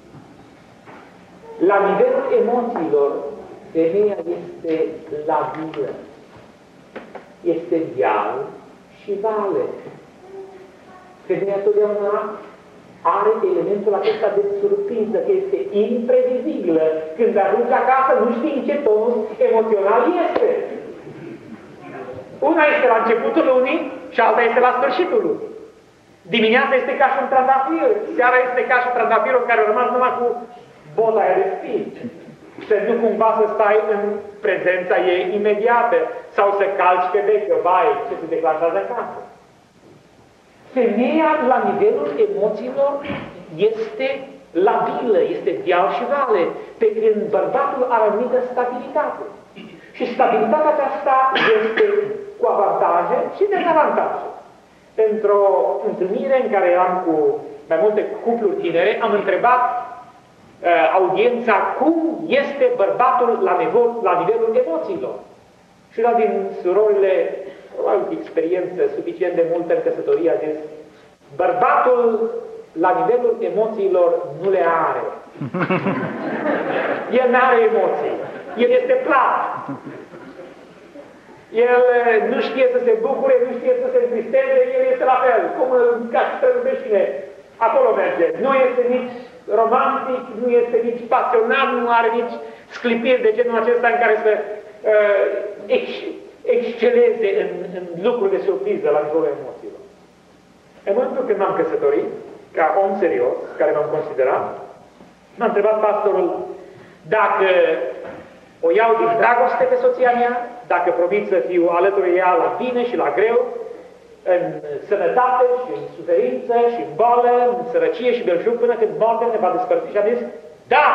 La nivelul emoțiilor, femeia este labilă. Este deal și vale. Femeia totdeauna are elementul acesta de surpriză, că este imprevizibilă. Când ajungi acasă, nu știi în ce tonus emoțional este. Una este la începutul lunii și alta este la sfârșitul lunii. Dimineața este ca și un trandafir, seara este ca și trandafirul care a rămas numai cu bota aia de spin. Să nu cumva să stai în prezența ei imediată sau să calci pe veche, vai, ce se declanșează în casă. Femeia, la nivelul emoțiilor, este labilă, este deal și vale, pe când bărbatul are anumită stabilitate. Și stabilitatea aceasta este cu avantaje și dezavantaje. Într-o întâlnire în care eram cu mai multe cupluri tinere, am întrebat uh, audiența cum este bărbatul la, nivel, la nivelul emoțiilor. Și una din surorile, o experiență suficient de multă în căsătorie, a zis: bărbatul la nivelul emoțiilor nu le are. El nu are emoții. El este plat. El nu știe să se bucure, nu știe să se întristeze, el este la fel, cum ca și strălubeștine. Acolo merge. Nu este nici romantic, nu este nici pasionat, nu are nici sclipiri de genul acesta în care să uh, ex, exceleze în, în lucruri de surpriză la nivelul emoțiilor. În momentul când m-am căsătorit, ca om serios, care m-am considerat, m-a întrebat pastorul dacă o iau din dragoste pe soția mea, dacă promit să fiu alături de ea la bine și la greu, în sănătate și în suferință și în boală, în sărăcie și belșug, până când moartea ne va despărți. Și am zis: da!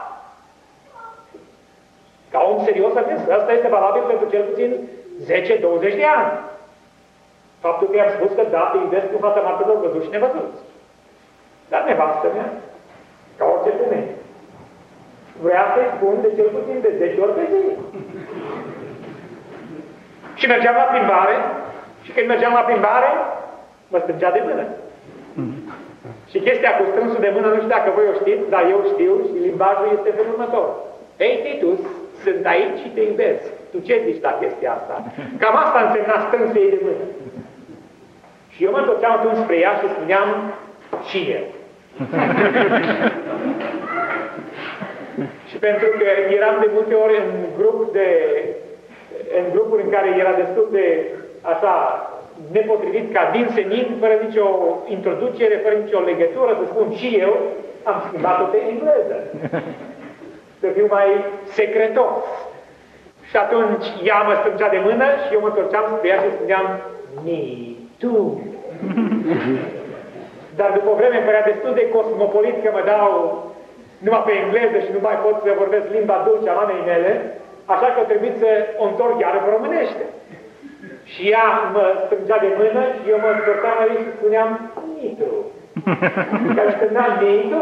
Ca om serios am zis, asta este valabil pentru cel puțin zece douăzeci de ani. Faptul că i-am spus că da, te iubesc cu fața martelor văzuți și nevăzuți. Dar nevastă mea, ca orice femeie, Vrea să-i spun de cel puțin de zece ori pe zi. Și mergeam la plimbare, și când mergeam la plimbare, mă strângea de mână. Și chestia cu strânsul de mână, nu știu dacă voi o știți, dar eu știu și limbajul este felul următor. Ei, Titus, sunt aici și te iubesc. Tu ce zici la chestia asta? Cam asta însemna strânsul ei de mână. Și eu mă întorceam atunci spre ea și spuneam și eu. Și pentru că eram de multe ori în grup de, în grupuri în care era destul de așa nepotrivit ca din senin, fără nicio introducere, fără nicio legătură, să spun și eu, am schimbat-o pe engleză. Să fiu mai secretos. Și atunci ea mă strângea de mână și eu mă întorceam spre ea și spuneam me too. Dar după o vreme îmi părea destul de cosmopolit că mă dau numai pe engleză și nu mai pot să vorbesc limba dulce a mamei mele, așa că trebuie să o întorc iară pe românește. Și ea mă strângea de mână și eu mă întorceam la ei și spuneam Mitru. Că spuneam Mitru.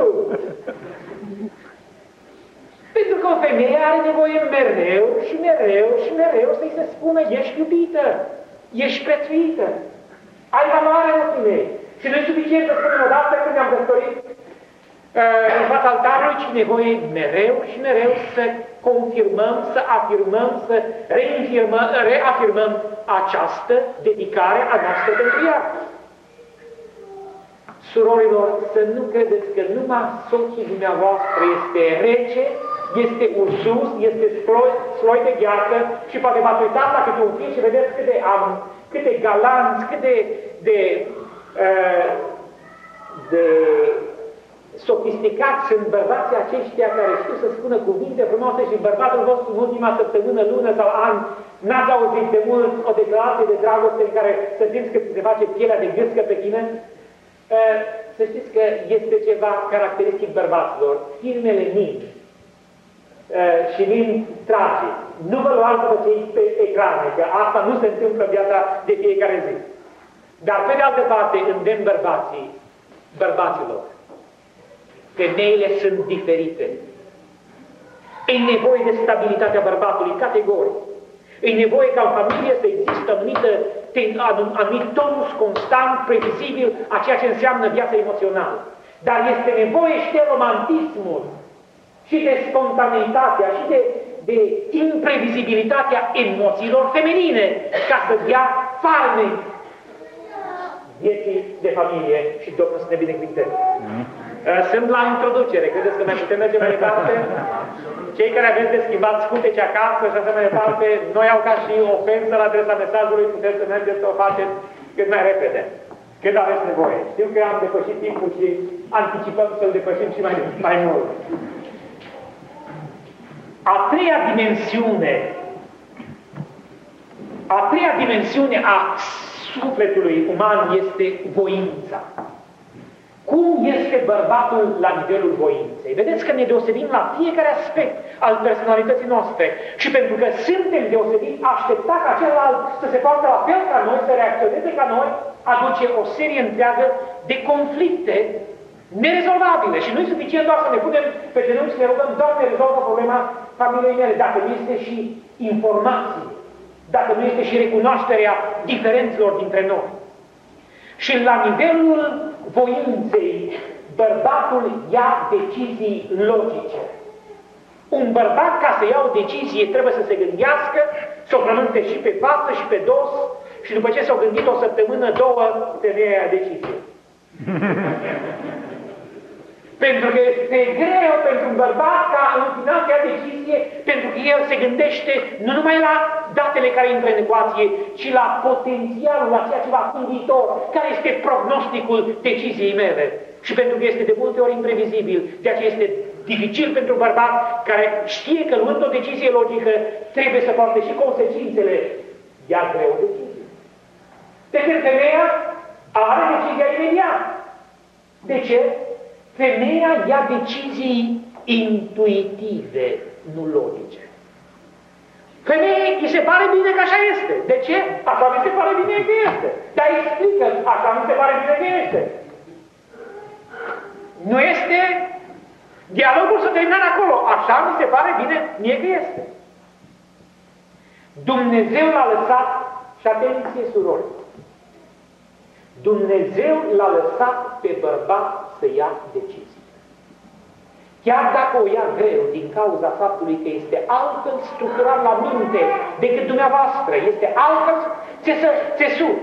Pentru că o femeie are nevoie mereu și mereu și mereu să-i se spună ești iubită, ești prețuită, ai valoare în ochii mei. Și nu e suficient să spunem odată când ne-am căsătorit în fața altarului, ci nevoie mereu și mereu să confirmăm, să afirmăm, să reafirmăm această dedicare a noastră pentru ea. Surorilor, să nu credeți că numai soțul dumneavoastră este rece, este ursus, este sloi, sloi de gheață și poate v-ați uitat la câte un film și vedeți cât de, am, cât de galanți, cât de, de, uh, de sofisticați sunt bărbații aceștia care știu să spună cuvinte frumoase și bărbatul vostru în ultima săptămână, lună sau an n-ați auzit de mult o declarație de dragoste în care să simți că se face pielea de gâscă pe tine? Uh, să știți că este ceva caracteristic bărbaților. Filmele mint uh, și mint tragic. Nu vă luați după cei pe ecrane, că asta nu se întâmplă în viața de fiecare zi. Dar pe de altă parte îndemn bărbații, bărbaților. Femeile sunt diferite. E nevoie de stabilitatea bărbatului, categoric. E nevoie ca în familie să există anumită, anumit tonus constant, previzibil, a ceea ce înseamnă viața emoțională. Dar este nevoie și de romantismul, și de spontaneitatea, și de, de imprevizibilitatea emoțiilor feminine, ca să dea farmec vieții de familie și Domnul să ne binecuvinteze. Sunt la introducere, credeți că mai putem merge mai departe? Cei care aveți de schimbat scuteci acasă și așa mai departe, noi au ca și ofensă la adresa mesajului, puteți să mergeți să o faceți cât mai repede, cât aveți nevoie. Știu că am depășit timpul și anticipăm să-l depășim și mai, mai mult. A treia dimensiune, a treia dimensiune a sufletului uman este voința. Cum este bărbatul la nivelul voinței? Vedeți că ne deosebim la fiecare aspect al personalității noastre. Și pentru că suntem deosebiți, aștepta ca celălalt să se poartă la fel ca noi, să reacționeze ca noi, aduce o serie întreagă de conflicte nerezolvabile. Și nu e suficient doar să ne punem pe genunchi și ne rugăm, Doamne, rezolvă problema familiei mele, dacă nu este și informație, dacă nu este și recunoașterea diferențelor dintre noi. Și la nivelul voinței, bărbatul ia decizii logice. Un bărbat, ca să ia o decizie, trebuie să se gândească, să o frământe și pe față și pe dos, și după ce s-au gândit o săptămână, două, femeia ia decizie. Pentru că este greu pentru un bărbat ca în final să ia decizie, pentru că el se gândește nu numai la datele care intră în ecuație, ci la potențialul, la ceea ce va fi în viitor, care este prognosticul deciziei mele. Și pentru că este de multe ori imprevizibil, de aceea este dificil pentru un bărbat care știe că luând o decizie logică trebuie să poarte și consecințele. Ia greu o decizie. De când femeia are decizia imediat. De ce? Femeia ia decizii intuitive, nu logice. Femeia îi se pare bine că așa este. De ce? Așa mi se pare bine că este. Dar explică, așa mi se pare bine că este. Nu este Dialogul s-a terminat acolo. Așa mi se pare bine mie că este. Dumnezeu l-a lăsat, și atenție surori, Dumnezeu l-a lăsat pe bărbat să ia decizii. Chiar dacă o ia greu din cauza faptului că este altfel structurat la minte decât dumneavoastră, este altfel țesut.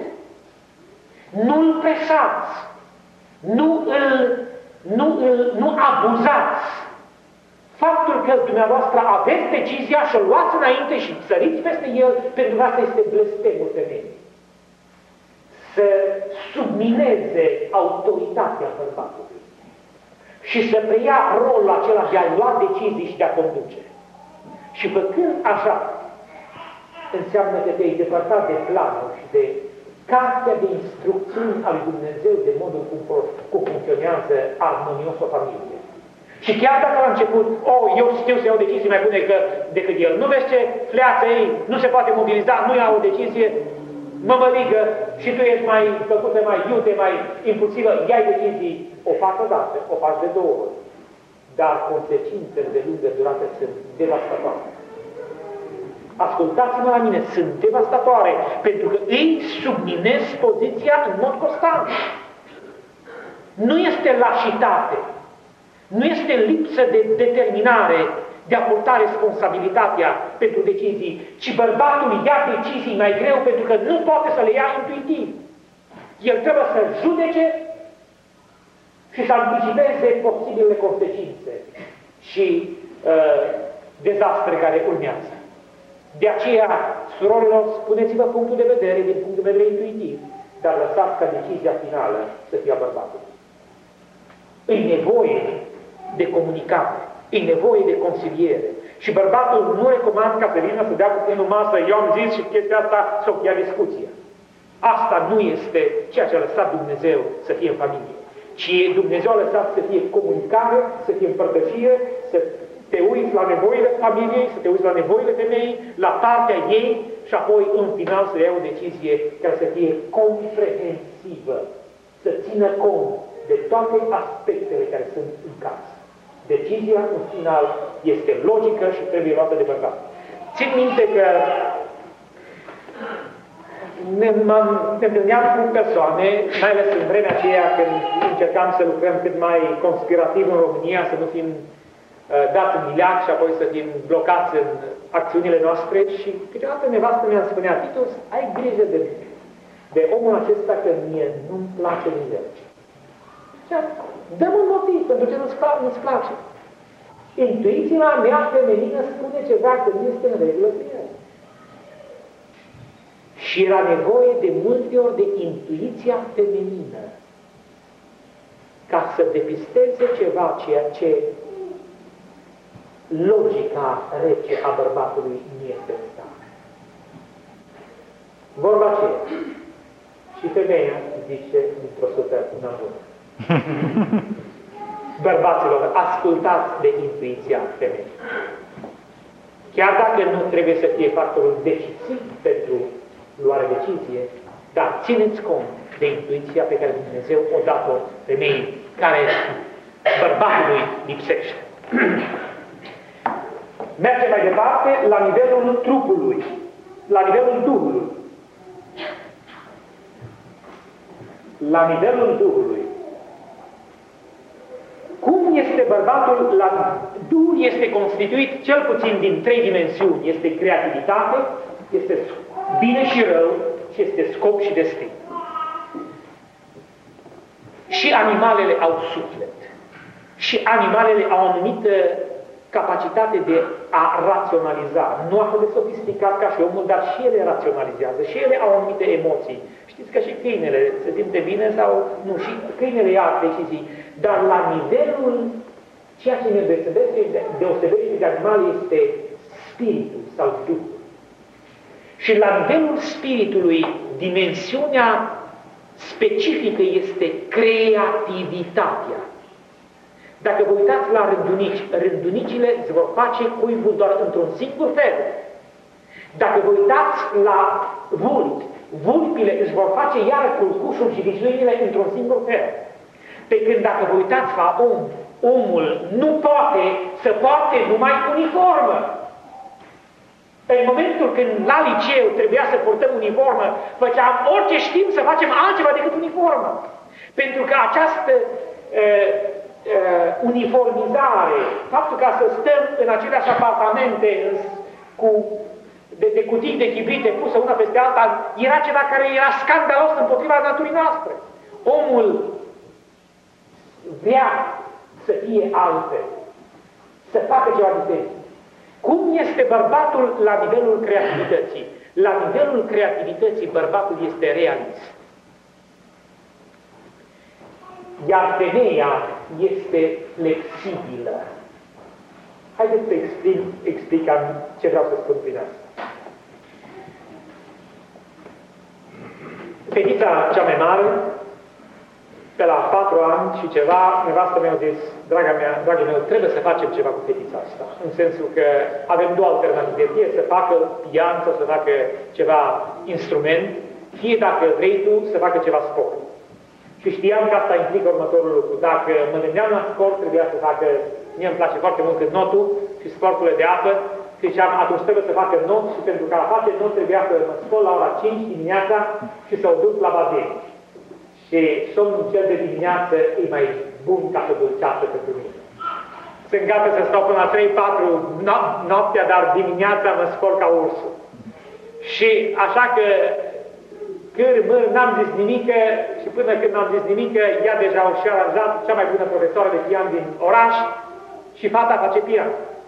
Nu-l presați, nu îl, nu îl nu abuzați. Faptul că dumneavoastră aveți decizia și o luați înainte și săriți peste el, pentru că asta este blestemul femeii. Să submineze autoritatea bărbatului și să preia rolul acela de a lua decizii și de a conduce. Și făcând așa, înseamnă că te-ai depărtat de planul și de cartea de instrucțiuni al lui Dumnezeu de modul cum, cum funcționează armonios o familie. Și chiar dacă la început, oh, eu știu să iau decizii mai bune că, decât el, nu vezi ce fleață ei, nu se poate mobiliza, nu ia o decizie, mămăligă și tu ești mai făcută, mai iute, mai impulsivă, iai decizii, o faci odată, o faci de două ori. Dar consecințele de lungă durată sunt devastatoare. Ascultați-mă la mine, sunt devastatoare, pentru că îi subminez poziția în mod constant. Nu este lașitate, nu este lipsă de determinare de a purta responsabilitatea pentru decizii, ci bărbatul ia decizii mai greu pentru că nu poate să le ia intuitiv. El trebuie să judece și să anticipeze posibilele consecințe și uh, dezastre care urmează. De aceea, surorilor, spuneți-vă punctul de vedere din punct de vedere intuitiv, dar lăsați ca decizia finală să fie a bărbatului. E nevoie de comunicare, e nevoie de consiliere. Și bărbatul nu recomand ca să vină să dea cu pânul masă, eu am zis și chestia asta, să o ia discuția. Asta nu este ceea ce a lăsat Dumnezeu să fie în familie, ci Dumnezeu a lăsat să fie comunicare, să fie împărtășire, să te uiți la nevoile familiei, să te uiți la nevoile femeii, la partea ei și apoi în final să iei o decizie care să fie comprehensivă, să țină cont de toate aspectele care sunt în casă. Decizia, în final, este logică și trebuie luată de bărbat. Țin minte că ne, ne întâlneam cu persoane, mai ales în vremea aceea când încercam să lucrăm cât mai conspirativ în România, să nu fim uh, dați în miliac și apoi să fim blocați în acțiunile noastre și câteodată nevastă mi-a spunea, Titus, ai grijă de mine, de omul acesta că mie nu-mi place din el. Dă-mi un motiv pentru ce nu-ți nu place. Intuiția mea feminină spune ceva că nu este în regulă cu el. Și era nevoie de multe ori de intuiția feminină ca să depisteze ceva, ceea ce logica rece a bărbatului nu este în stare. Vorba aceea. Și femeia zice dintr-o sută una bună. Bărbaților, ascultați de intuiția femeii. Chiar dacă nu trebuie să fie factorul decisiv pentru luarea decizie, dar țineți cont de intuiția pe care Dumnezeu o dat-o femeii, care bărbatului lipsește. Merge mai departe la nivelul trupului, la nivelul Duhului. La nivelul Duhului. Cum este bărbatul? La Duhul este constituit cel puțin din trei dimensiuni. Este creativitate, este bine și rău și este scop și destin. Și animalele au suflet. Și animalele au o anumită capacitate de a raționaliza. Nu atât de sofisticat ca și omul, dar și ele raționalizează. Și ele au anumite emoții. Știți că și câinele se simte bine sau nu, și câinele ia decizii. Dar la nivelul, ceea ce ne deosebește, deosebește de animal este spiritul sau Duhul. Și la nivelul spiritului, dimensiunea specifică este creativitatea. Dacă vă uitați la rândunici, rândunicile îți vor face cuibul doar într-un singur fel. Dacă vă uitați la vulpi, vulpile își vor face iar culcușul și vizuinile într-un singur fel. Pe când dacă vă uitați la om, omul nu poate să poarte numai uniformă. În momentul când la liceu trebuia să purtăm uniformă, făceam orice știm să facem altceva decât uniformă. Pentru că această uh, uh, uniformizare, faptul ca să stăm în aceleași apartamente cu, de, de cutii de chibrite pusă una peste alta, era ceva care era scandalos împotriva naturii noastre. Omul vrea să fie altfel, să facă ceva diferit. Cum este bărbatul la nivelul creativității? La nivelul creativității bărbatul este realist. Iar femeia este flexibilă. Haideți să explic, explicăm ce vreau să spun prin asta. Fetița cea mai mare, pe la patru ani și ceva, nevastă mea a zis, draga mea, dragul meu, trebuie să facem ceva cu fetița asta. În sensul că avem două alternative. Fie să facă pian sau să facă ceva instrument, fie dacă vrei tu să facă ceva sport. Și știam că asta implică următorul lucru. Dacă mă gândeam la sport, trebuia să facă, mie îmi place foarte mult notul și sporturile de apă, și ziceam, atunci trebuie să facă not și pentru că a face not trebuia să mă scol la ora cinci dimineața și să o duc la bazen. Și somnul cel de dimineață e mai bun ca să dulceasă pentru mine. Sunt gata să stau până la trei patru noaptea, dar dimineața mă scol ca ursul. Și așa că câr, măr, n-am zis nimică și până când n-am zis nimică, ea deja o și-a aranjat cea mai bună profesoară de pian din oraș și fata face pian.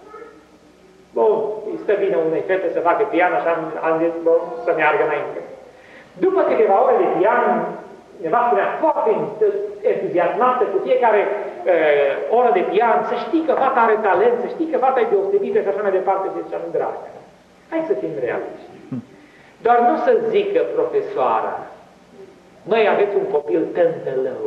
Bun, îi stă bine unei fete să facă pian, așa am zis, bun, să meargă înainte. După câteva ore de pian, nevastă mea foarte entuziasmată cu fiecare uh, oră de pian, să știi că fata are talent, să știi că fata e deosebită și așa mai departe, și ziceam, dragă, hai să fim realiști. Doar nu să zică profesoara, măi, aveți un copil tântălău.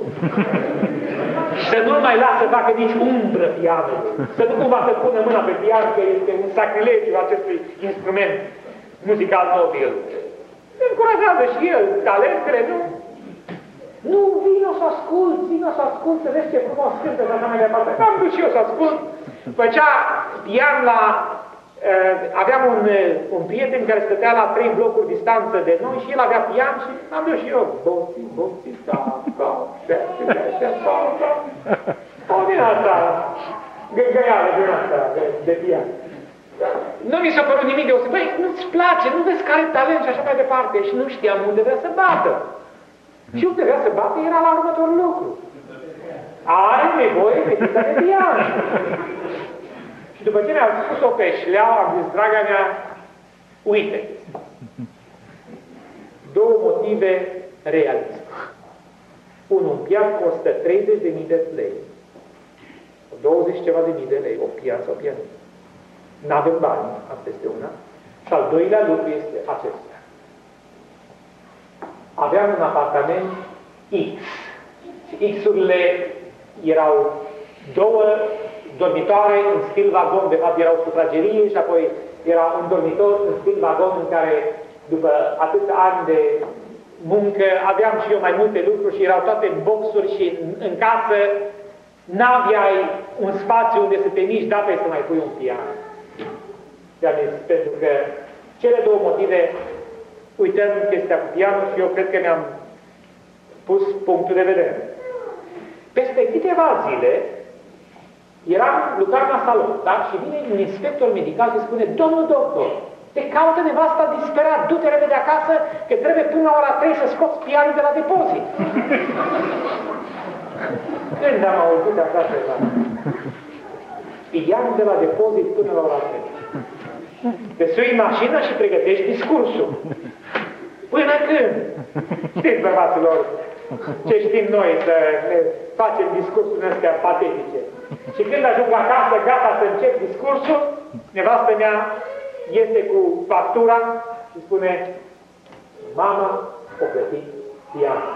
Și să nu mai lasă să facă nici umbră pianului. Să nu cumva să pună mâna pe pian, că este un sacrilegiu acestui instrument muzical mobil. Încurajează și el talentele, nu? Nu, vino să ascult, vino să ascult, să vezi ce frumos cântă și așa mai departe. Am dus și eu să ascult. Făcea pian la... Uh, aveam un, uh, un prieten care stătea la trei blocuri distanță de noi și el avea pian și am dus și eu. Boți, boți, da, da, da, da, da. O din asta, gângăială din asta, de, de pian. Nu mi s-a părut nimic deosebit. Băi, nu-ți place, nu vezi care talent și așa mai departe. Și nu știam unde vrea să bată. Și unde vrea să bată era la următorul lucru. Are nevoie de pista de pian. Și după ce mi-a spus-o pe șleau, am zis, draga mea, uite, două motive realiste. Unul, un pian costă treizeci de mii de lei, douăzeci ceva de mii de lei, o pian sau pianistă. N-avem bani, asta este una. Și al doilea lucru este acesta. Aveam un apartament X. Și X-urile erau două dormitoare în stil vagon, de fapt erau sufragerie și apoi era un dormitor în stil vagon în care, după atâția ani de muncă, aveam și eu mai multe lucruri și erau toate boxuri și în, în casă n-aveai un spațiu unde să te miști, dacă să mai pui un pian. Pentru că cele două motive, uităm chestia cu pianul și eu cred că mi-am pus punctul de vedere. Peste câteva zile, eram, lucram la salon, da? Și vine un inspector medical și spune, domnul doctor, te caută nevasta disperat, du-te repede acasă, că trebuie până la ora trei să scoți pianul de la depozit. Când am auzit așa ceva? Pianul de la depozit până la ora trei. Te sui în mașină și pregătești discursul. Până când? Știți, bărbaților, ce știm noi să ne facem discursurile astea patetice. Și când ajung acasă, gata să încep discursul, nevastă mea este cu factura și spune, mama o plătit pianul.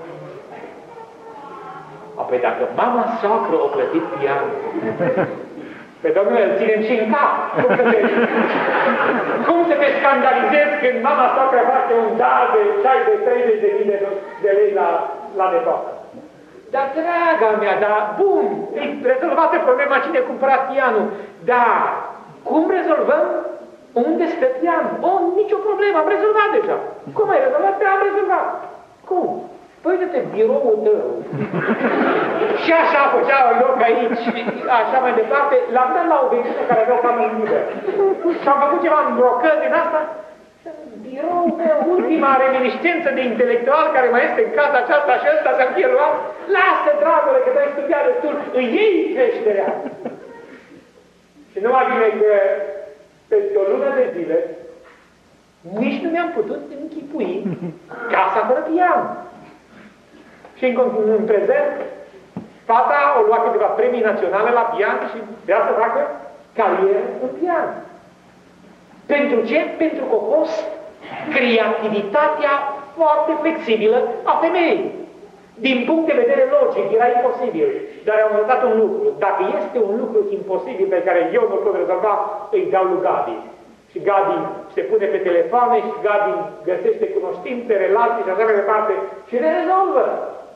Apoi dacă mama soacră o plătit pianul, pe domnule, îl ținem și în cap. Cum să te, cum să te scandalizezi când mama soacră face un dar de șaizeci treizeci de mii de lei la, la nepoată? Dar, draga mea, da, bun, e rezolvată problema cine a cumpărat pianul. Dar, cum rezolvăm? Unde stă pianul? O, nicio problemă, am rezolvat deja. Cum ai rezolvat? Da, am rezolvat. Cum? Păi, uite-te, biroul tău. Și așa făceau loc aici, așa mai departe. L-am dat la o vecină care avea o cameră liberă. Și am făcut ceva înbrocări din asta. Biroul meu, ultima reminiscență de intelectual care mai este în casa aceasta și ăsta să-mi fie luat. Lasă, dragule, că tu-ai studiat destul. Îi iei creșterea. Și numai bine că peste o lună de zile nici nu mi-am putut închipui casa fără pian. Și în, în prezent, fata a luat câteva premii naționale la pian și vrea să facă carieră în pian. Pentru ce? Pentru că a fost creativitatea foarte flexibilă a femeii. Din punct de vedere logic, era imposibil. Dar au învățat un lucru. Dacă este un lucru imposibil pe care eu nu pot rezolva, îi dau lui Gabi. Și Gabi se pune pe telefoane și Gabi găsește cunoștințe, relații și așa mai departe și le rezolvă.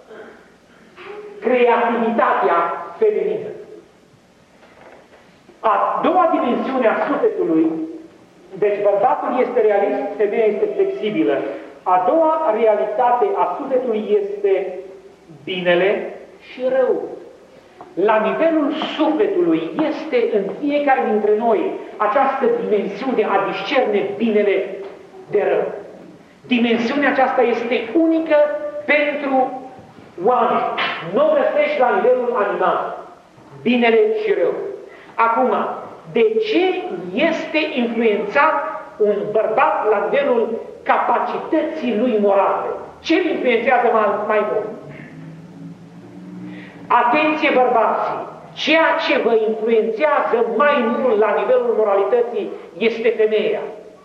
Creativitatea feminină. A doua dimensiune a sufletului, deci bărbatul este realist, femeia este flexibilă. A doua realitate a sufletului este binele și rău. La nivelul sufletului este în fiecare dintre noi această dimensiune a discerne binele de rău. Dimensiunea aceasta este unică pentru oameni. Nu o găsești la nivelul animal. Binele și rău. Acum, de ce este influențat un bărbat la nivelul capacității lui morale? Ce îl influențează mai, mai mult? Atenție, bărbații! Ceea ce vă influențează mai mult la nivelul moralității este femeia.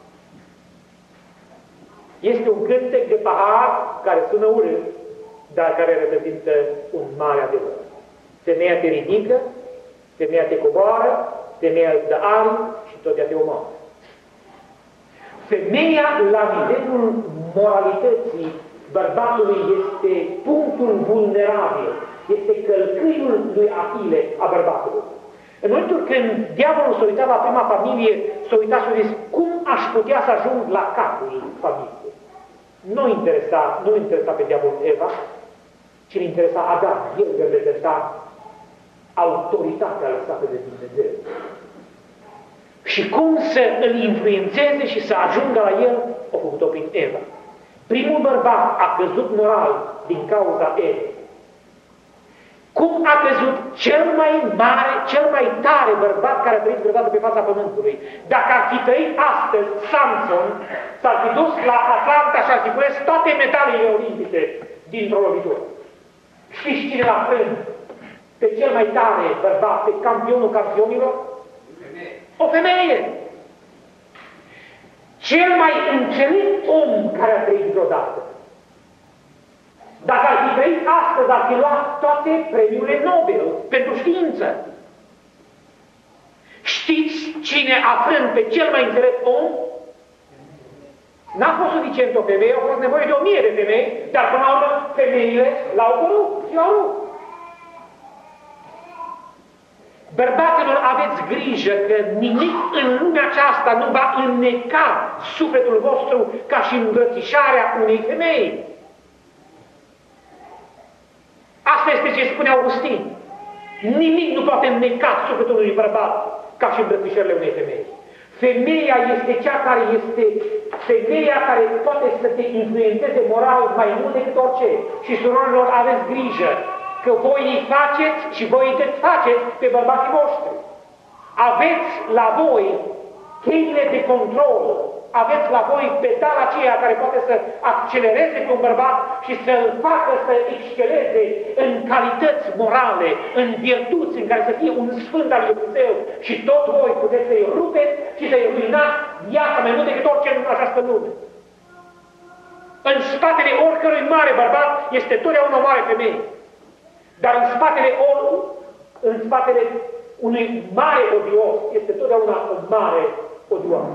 Este un cântec de pahar care sună urât, dar care reprezintă un mare adevăr. Femeia te ridică, femeia te coboară, femeia îți dă aripi și tot ea te omoară. Femeia, la nivelul moralității bărbatului, este punctul vulnerabil, este călcâiul lui Ahile a bărbatului. În momentul când diavolul s-a uitat la prima familie, s-a uitat și a zis, cum aș putea să ajung la capul familiei? Nu interesa, nu interesa pe diavolul Eva, ci îl interesa Adam. El reprezenta autoritatea lăsată de Dumnezeu. Și cum să îl influențeze și să ajungă la el, o făcut-o prin Eva. Primul bărbat a căzut moral din cauza Evei. Cum a căzut cel mai mare, cel mai tare bărbat care a trăit vreodată pe fața pământului? Dacă ar fi trăit astăzi Samson, s-ar fi dus la Atlanta și ar fi cules toate medalele olimpice dintr-o lovitură. Știți cine l-a frânt pe cel mai tare bărbat, pe campionul campionilor? O femeie! Cel mai înțelept om care a trăit vreodată. Dacă ar fi trăit astăzi, ar fi luat toate premiurile Nobel pentru știință. Știți cine a frânt pe cel mai înțelept om? N-a fost suficient o femeie, a fost nevoie de o mie de femei, dar până la urmă femeile l-au părut și l-au rupt. Bărbaților, aveți grijă că nimic în lumea aceasta nu va înneca sufletul vostru ca și îmbrățișarea unei femei. Asta este ce spune Augustin. Nimic nu poate înneca sufletul unui bărbat ca și îmbrățișările unei femei. Femeia este cea care este femeia care poate să te influențeze moral mai mult decât orice. Și surorilor, aveți grijă că voi îi faceți și voi îi desfaceți pe bărbații voștri. Aveți la voi cheile de control, aveți la voi pedala aceea care poate să accelereze pe un bărbat și să-l facă să exceleze în calități morale, în virtuți în care să fie un sfânt al lui Dumnezeu și tot voi puteți să-i rupeți și să-i ruinați viața mai mult decât orice în această lume. În spatele oricărui mare bărbat este totdeauna o mare femeie. Dar în spatele, or, în spatele unui mare odios este totdeauna o mare odioasă.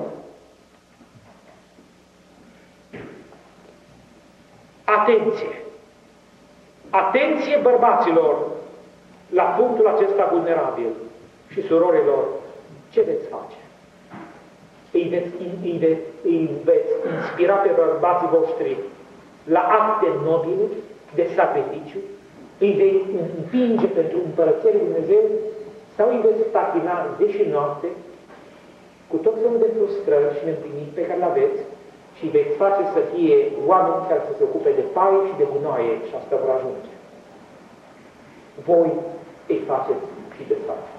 Atenție! Atenție bărbaților la punctul acesta vulnerabil și surorilor, ce veți face? Îi veți, îi veți, îi veți inspira pe bărbații voștri la acte nobile de sacrificiu? Îi veți împinge pentru împărăția lui Dumnezeu? Sau îi veți statina zi și noapte cu tot felul de frustrări și neîmpliniri pe care le aveți și îi veți face să fie oameni care să se ocupe de paie și de gunoaie și asta vor ajunge? Voi îi faceți și desfaceți.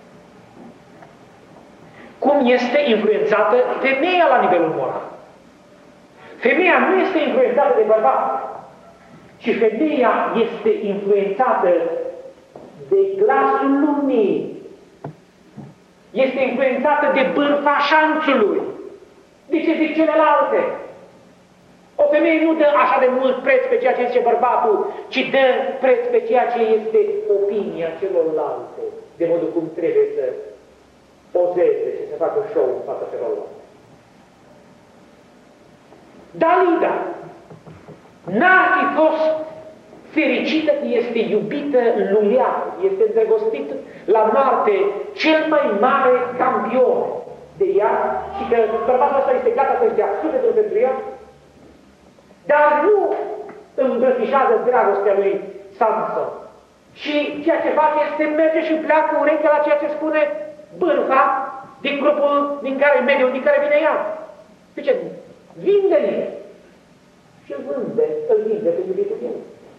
Cum este influențată femeia la nivelul moral? Femeia nu este influențată de bărbat, ci femeia este influențată de glasul lumii. Este influențată de bârfa șanțului. De ce zic celelalte? O femeie nu dă așa de mult preț pe ceea ce zice bărbatul, ci dă preț pe ceea ce este opinia celorlalte, de modul cum trebuie să pozeze și să facă show în fața celorlalte. Dalida n-ar fi fost fericită că este iubită lui Iacov, este îndrăgostit la moarte cel mai mare campion de ea și că bărbatul ăsta este gata să-și dea sufletul pentru ea, dar nu îmbrățișează dragostea lui Samson. Și ceea ce face este merge și pleacă urechea la ceea ce spune bârfa din grupul din care, mediul din care vine ea. Zice, vinde-ne! Și îl vinde, îl vinde pe iubitul ei.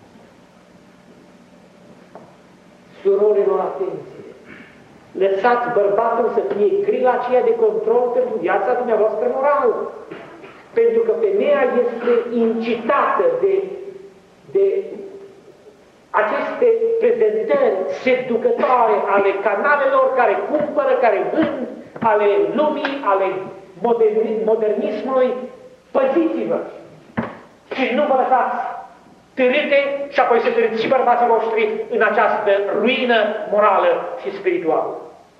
Surorilor, atenție! Lăsați bărbatul să fie grila aceea de control pentru viața dumneavoastră morală. Pentru că femeia este incitată de, de aceste prezentări seducătoare ale canalelor care cumpără, care vând, ale lumii, ale modernismului. Păziți-vă! Și nu vă lăsați târâte și apoi să târâți și bărbații voștri în această ruină morală și spirituală.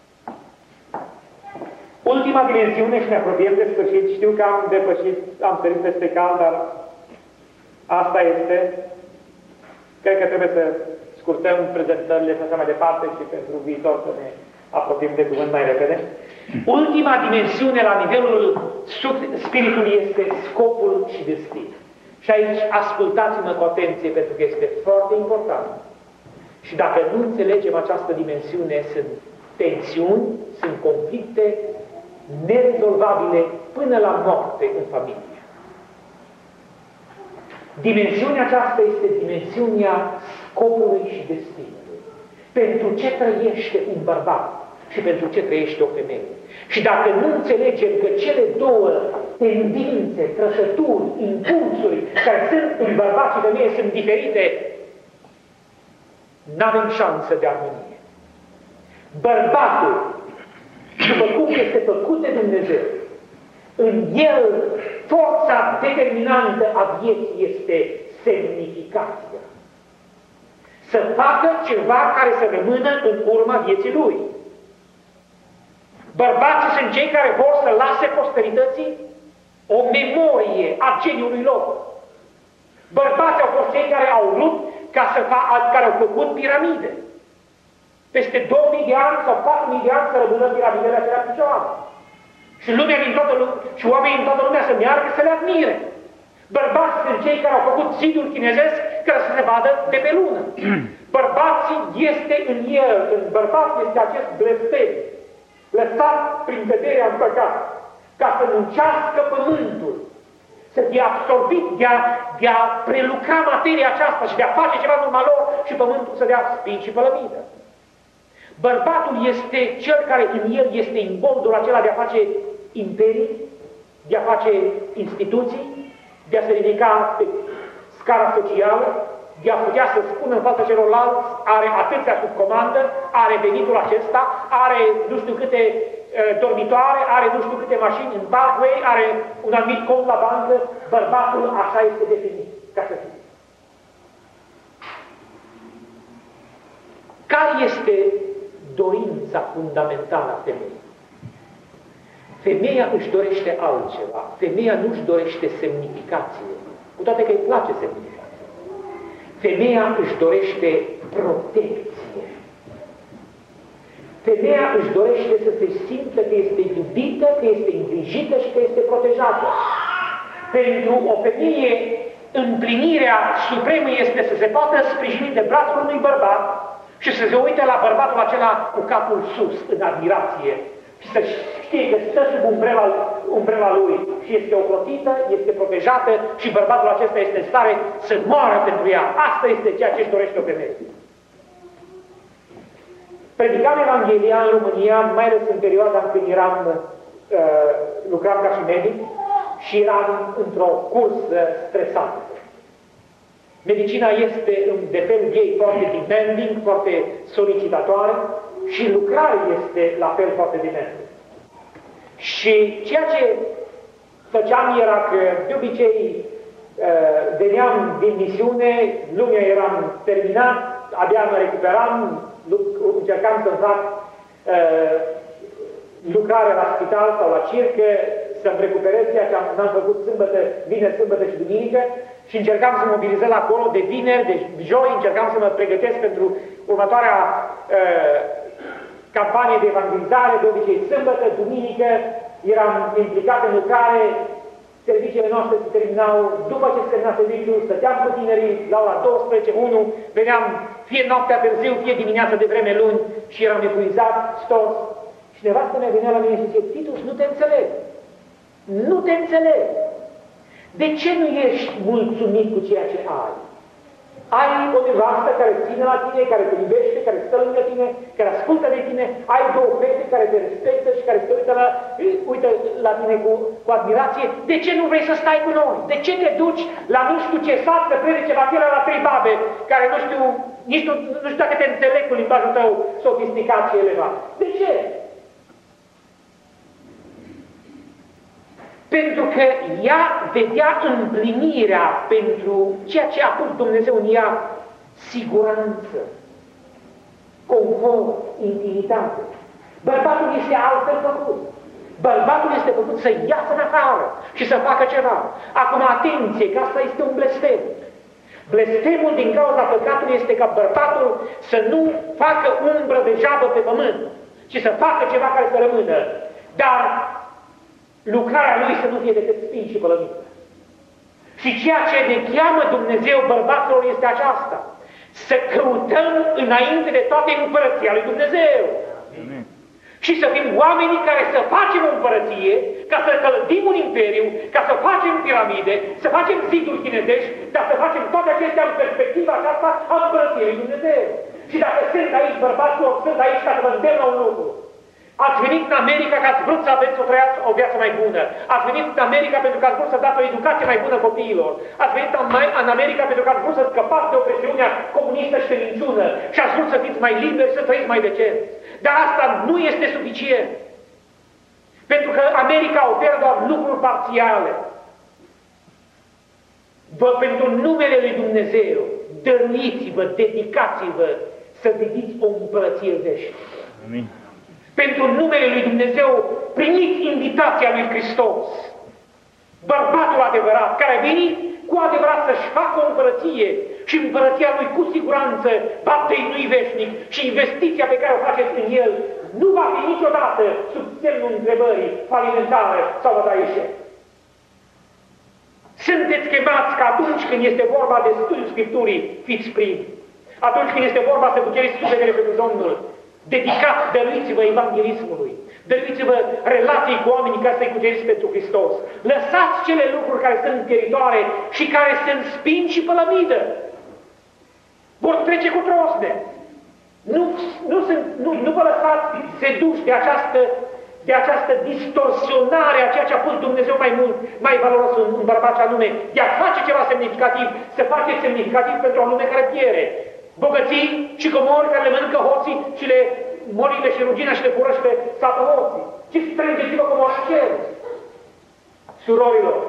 Ultima dimensiune și ne apropiem de sfârșit. Știu că am depășit, am sărit peste cal, dar asta este. Cred că trebuie să scurtăm prezentările și așa mai departe și pentru viitor să ne apropiem de cuvânt mai repede. Ultima dimensiune la nivelul spiritului este scopul și destin. Și aici ascultați-mă cu atenție pentru că este foarte important. Și dacă nu înțelegem această dimensiune, sunt tensiuni, sunt conflicte nerezolvabile până la moarte în familie. Dimensiunea aceasta este dimensiunea scopului și destinului. Pentru ce trăiește un bărbat și pentru ce trăiește o femeie. Și dacă nu înțelegem că cele două tendințe, trăsături, impulsuri care sunt în bărbat și femeie sunt diferite, n-avem șansă de armonie. Bărbatul, după cum este făcut de Dumnezeu, în el forța determinantă a vieții este semnificația. Să facă ceva care să rămână în urma vieții lui. Bărbații sunt cei care vor să lase posterității o memorie a geniului lor. Bărbații au fost cei care au rupt ca să fa care au făcut piramide. Peste două mii de ani sau patru mii de ani să rămână piramidele acelea picioare. Și lumea din toată lumea, și oamenii din toată lumea să meargă să le admire. Bărbații sunt cei care au făcut zidul chinezesc ca să se vadă de pe lună. Bărbații este în el, în bărbat este acest blestem, lăsat prin căderea în păcat, ca să muncească pământul, să fie absorbit de a, de a prelucra materia aceasta și de a face ceva în urma lor și pământul să dea spini și pălămidă. Bărbatul este cel care în el este imboldul acela de a face imperii, de a face instituții, de a se ridica pe scara socială, de a putea să spună în fața celorlalți, are atâția sub comandă, are venitul acesta, are nu știu câte uh, dormitoare, are nu știu câte mașini în parkway, are un anumit cont la bancă, bărbatul așa este definit, ca să fie. Care este dorința fundamentală a femeii? Femeia își dorește altceva. Femeia nu își dorește semnificație, cu toate că îi place semnificație. Femeia își dorește protecție. Femeia își dorește să se simtă că este iubită, că este îngrijită și că este protejată. Pentru o femeie, împlinirea supremă este să se poată sprijini de brațul unui bărbat și să se uite la bărbatul acela cu capul sus, în admirație. Și să știe că stă sub umbrela, umbrela lui și este ocrotită, este protejată și bărbatul acesta este în stare să moară pentru ea. Asta este ceea ce își dorește o femeie. Predicam Evanghelia în România, mai ales în perioada în când eram, uh, lucram ca și medic și eram într-o cursă stresantă. Medicina este, de felul ei, foarte demanding, foarte solicitatoare și lucrarea este la fel foarte demanding. Și ceea ce făceam era că, de obicei, uh, veneam din misiune, lumea eram terminat, abia mă recuperam, încercam să-mi fac uh, lucrare la spital sau la circă, să-mi recuperez ceea ce am, am făcut sâmbătă, vineri, sâmbătă și duminică și încercam să mobilizez acolo de vineri, de joi, încercam să mă pregătesc pentru următoarea uh, campanie de evangelizare, de obicei sâmbătă, duminică, eram implicat în lucrare, serviciile noastre se terminau, după ce se termina serviciul, stăteam cu tinerii la ora douăsprezece, unu, veneam fie noaptea târziu, fie dimineața de vreme luni și eram epuizat, stors. Și nevastă mea venea la mine și zice, Titus, nu te înțeleg. Nu te înțeleg. De ce nu ești mulțumit cu ceea ce ai? Ai o nevastă care ține la tine, care te iubește, care stă lângă tine, care ascultă de tine, ai două fete care te respectă și care se uită la, uită la tine cu, cu admirație. De ce nu vrei să stai cu noi? De ce te duci la nu știu ce sat să predice la tine la trei babe, care nu știu, nici nu, nu știu dacă te înțeleg cu limbajul tău sofisticat și elevat? De ce? Pentru că ea vedea împlinirea pentru ceea ce a pus Dumnezeu în ea, siguranță, confort, intimitate. Bărbatul este altfel făcut. Bărbatul este făcut să iasă în afară și să facă ceva. Acum, atenție, că asta este un blestem. Blestemul din cauza păcatului este ca bărbatul să nu facă umbră de jabă pe pământ, ci să facă ceva care să rămână. Dar lucrarea lui să nu fie decât spin și pălămită. Și ceea ce ne cheamă Dumnezeu bărbaților este aceasta. Să căutăm înainte de toate împărăția lui Dumnezeu. Amin. Și să fim oamenii care să facem o împărăție, ca să clădim un imperiu, ca să facem piramide, să facem ziduri chinezești, dar să facem toate acestea în perspectiva aceasta a împărăției lui Dumnezeu. Și dacă sunt aici bărbaților, sunt aici ca să vă îndemn la un lucru. Ați venit în America că ați vrut să aveți o, trăiați, o viață mai bună. Ați venit în America pentru că ați vrut să dați o educație mai bună copiilor. Ați venit în America pentru că ați vrut să scăpați de opresiunea comunistă și de minciună. Și ați vrut să fiți mai liberi, să trăiți mai decent. Dar asta nu este suficient. Pentru că America oferă doar lucruri parțiale. Vă, pentru numele lui Dumnezeu, dăruiți-vă, dedicați-vă să viviți o împărăție veșnică. Amin. Pentru numele lui Dumnezeu, primiți invitația lui Hristos. Bărbatul adevărat, care a venit cu adevărat să-și facă o împărăție și împărăția lui cu siguranță va dăinui veșnic și investiția pe care o faceți în el nu va fi niciodată sub semnul întrebării falimentare sau va da eșec. Sunteți chemați că atunci când este vorba de studiul Scripturii, fiți primi. Atunci când este vorba să cuceriți sufletele pentru Domnul, dedicați, dăruiți-vă evanghelismului, dăruiți-vă relații cu oamenii ca să-i cuceriți pentru Hristos. Lăsați cele lucruri care sunt pieritoare și care sunt spin și pălămidă. Vor trece cu trosne. Nu, nu, sunt, nu, nu vă lăsați seduși de această, de această distorsionare a ceea ce a pus Dumnezeu mai mult, mai valoros în, în bărbat și anume, de a face ceva semnificativ, să faceți semnificativ pentru o lume care piere. Bogății și comori care le mănâncă hoții și le morile și rugina și le fură și le sapă hoții. Și strângeți-vă cum cer. Surorilor,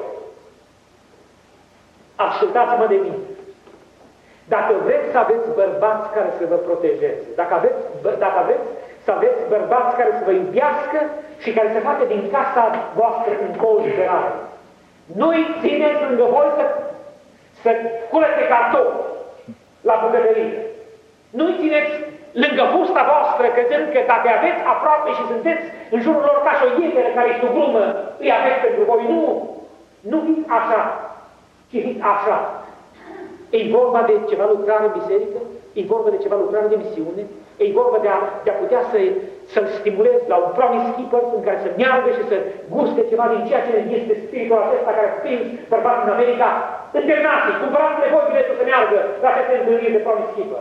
ascultați-mă de mine. Dacă vreți să aveți bărbați care să vă protejeze, dacă, aveți, dacă vreți să aveți bărbați care să vă iubească și care să facă din casa voastră un colț de rai, nu-i țineți lângă voi să, să curețe cartofi. la bucătărie. Nu-i țineți lângă fusta voastră, crezând că dacă aveți aproape și sunteți în jurul lor ca și o ietere care este o grumă, îi aveți pentru voi. Nu! Nu fiți așa, ci fiți așa. E vorba de ceva lucrare în biserică, e vorba de ceva lucrare de misiune, e vorba de a, de a putea să, să-l stimulezi la un promise keeper în care să meargă și să guste ceva din ceea ce este spiritul acesta care a prins bărbat în America. Internații, cumpărați-le voi biletul să meargă la aceste întâlniri de promise keeper.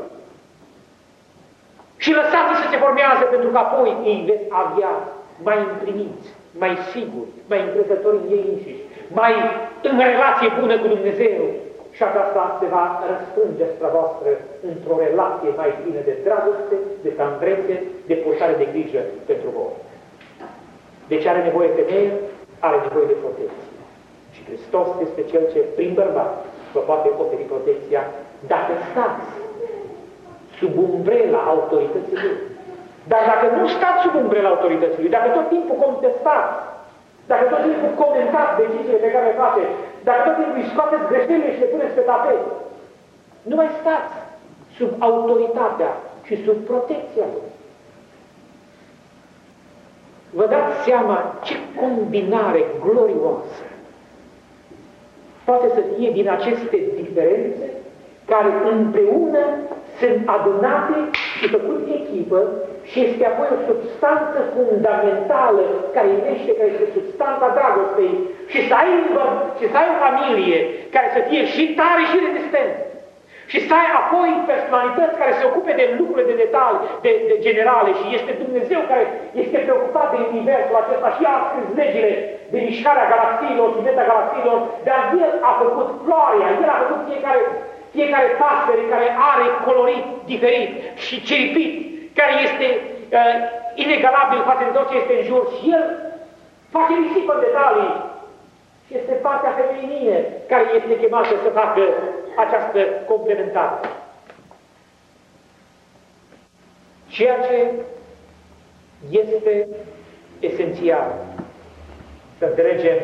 Și lăsați-i să se formează, pentru că apoi ei veți avea mai împliniți, mai siguri, mai încrezători în ei înșiși, mai în relație bună cu Dumnezeu. Și aceasta se va răspânge asupra voastră într-o relație mai plină de dragoste, de tandrețe, de purtare de grijă pentru voi. Deci are nevoie femeie, are nevoie de protecție. Și Hristos este Cel ce, prin bărbat, vă poate oferi protecția dacă stați sub umbrela autorității Lui. Dar dacă nu stați sub umbrela autorității Lui, dacă tot timpul contestați, dacă tot timpul comentați deciziile pe care le face, dacă tot timpul îi scoateți greșelile și le puneți pe tapet, nu mai stați sub autoritatea și sub protecția Lui. Vă dați seama ce combinare glorioasă poate să fie din aceste diferențe care împreună sunt adunate și făcute echipă și este apoi o substanță fundamentală care iubește, care este substanța dragostei și să ai, și să ai o familie care să fie și tare și rezistentă și să ai apoi personalități care se ocupe de lucrurile de detalii, de, de generale și este Dumnezeu care este preocupat de universul acesta și a scris legile de mișcarea galaxiilor și meta-galaxiilor, dar El a făcut floarea, El a făcut fiecare Fiecare pasăre care are colorit diferit și ciripit, care este uh, inegalabil față de tot ce este în jur și El face risipă în detalii. Și este partea feminină care este chemată să facă această complementare. Ceea ce este esențial să înțelegem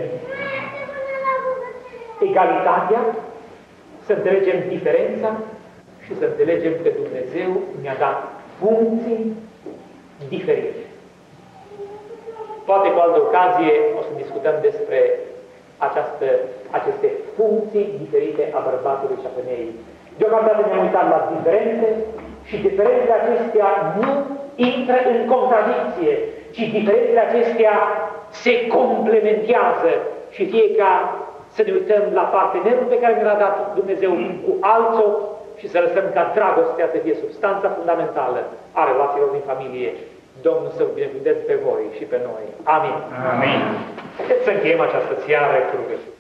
egalitatea, să înțelegem diferența și să înțelegem că Dumnezeu ne-a dat funcții diferite. Poate cu altă ocazie o să discutăm despre această, aceste funcții diferite a bărbatului și a femeii. Deocamdată ne-am uitat la diferențe și diferențele acestea nu intră în contradicție, ci diferențele acestea se complementează și fiecare să ne uităm la partenerul pe care ne l-a dat Dumnezeu cu altul și să lăsăm ca dragostea să fie substanța fundamentală a relațiilor din familie. Domnul să vă binecuvânteze pe voi și pe noi. Amin. Amin. Haideți să încheiem această seară cu rugăciune.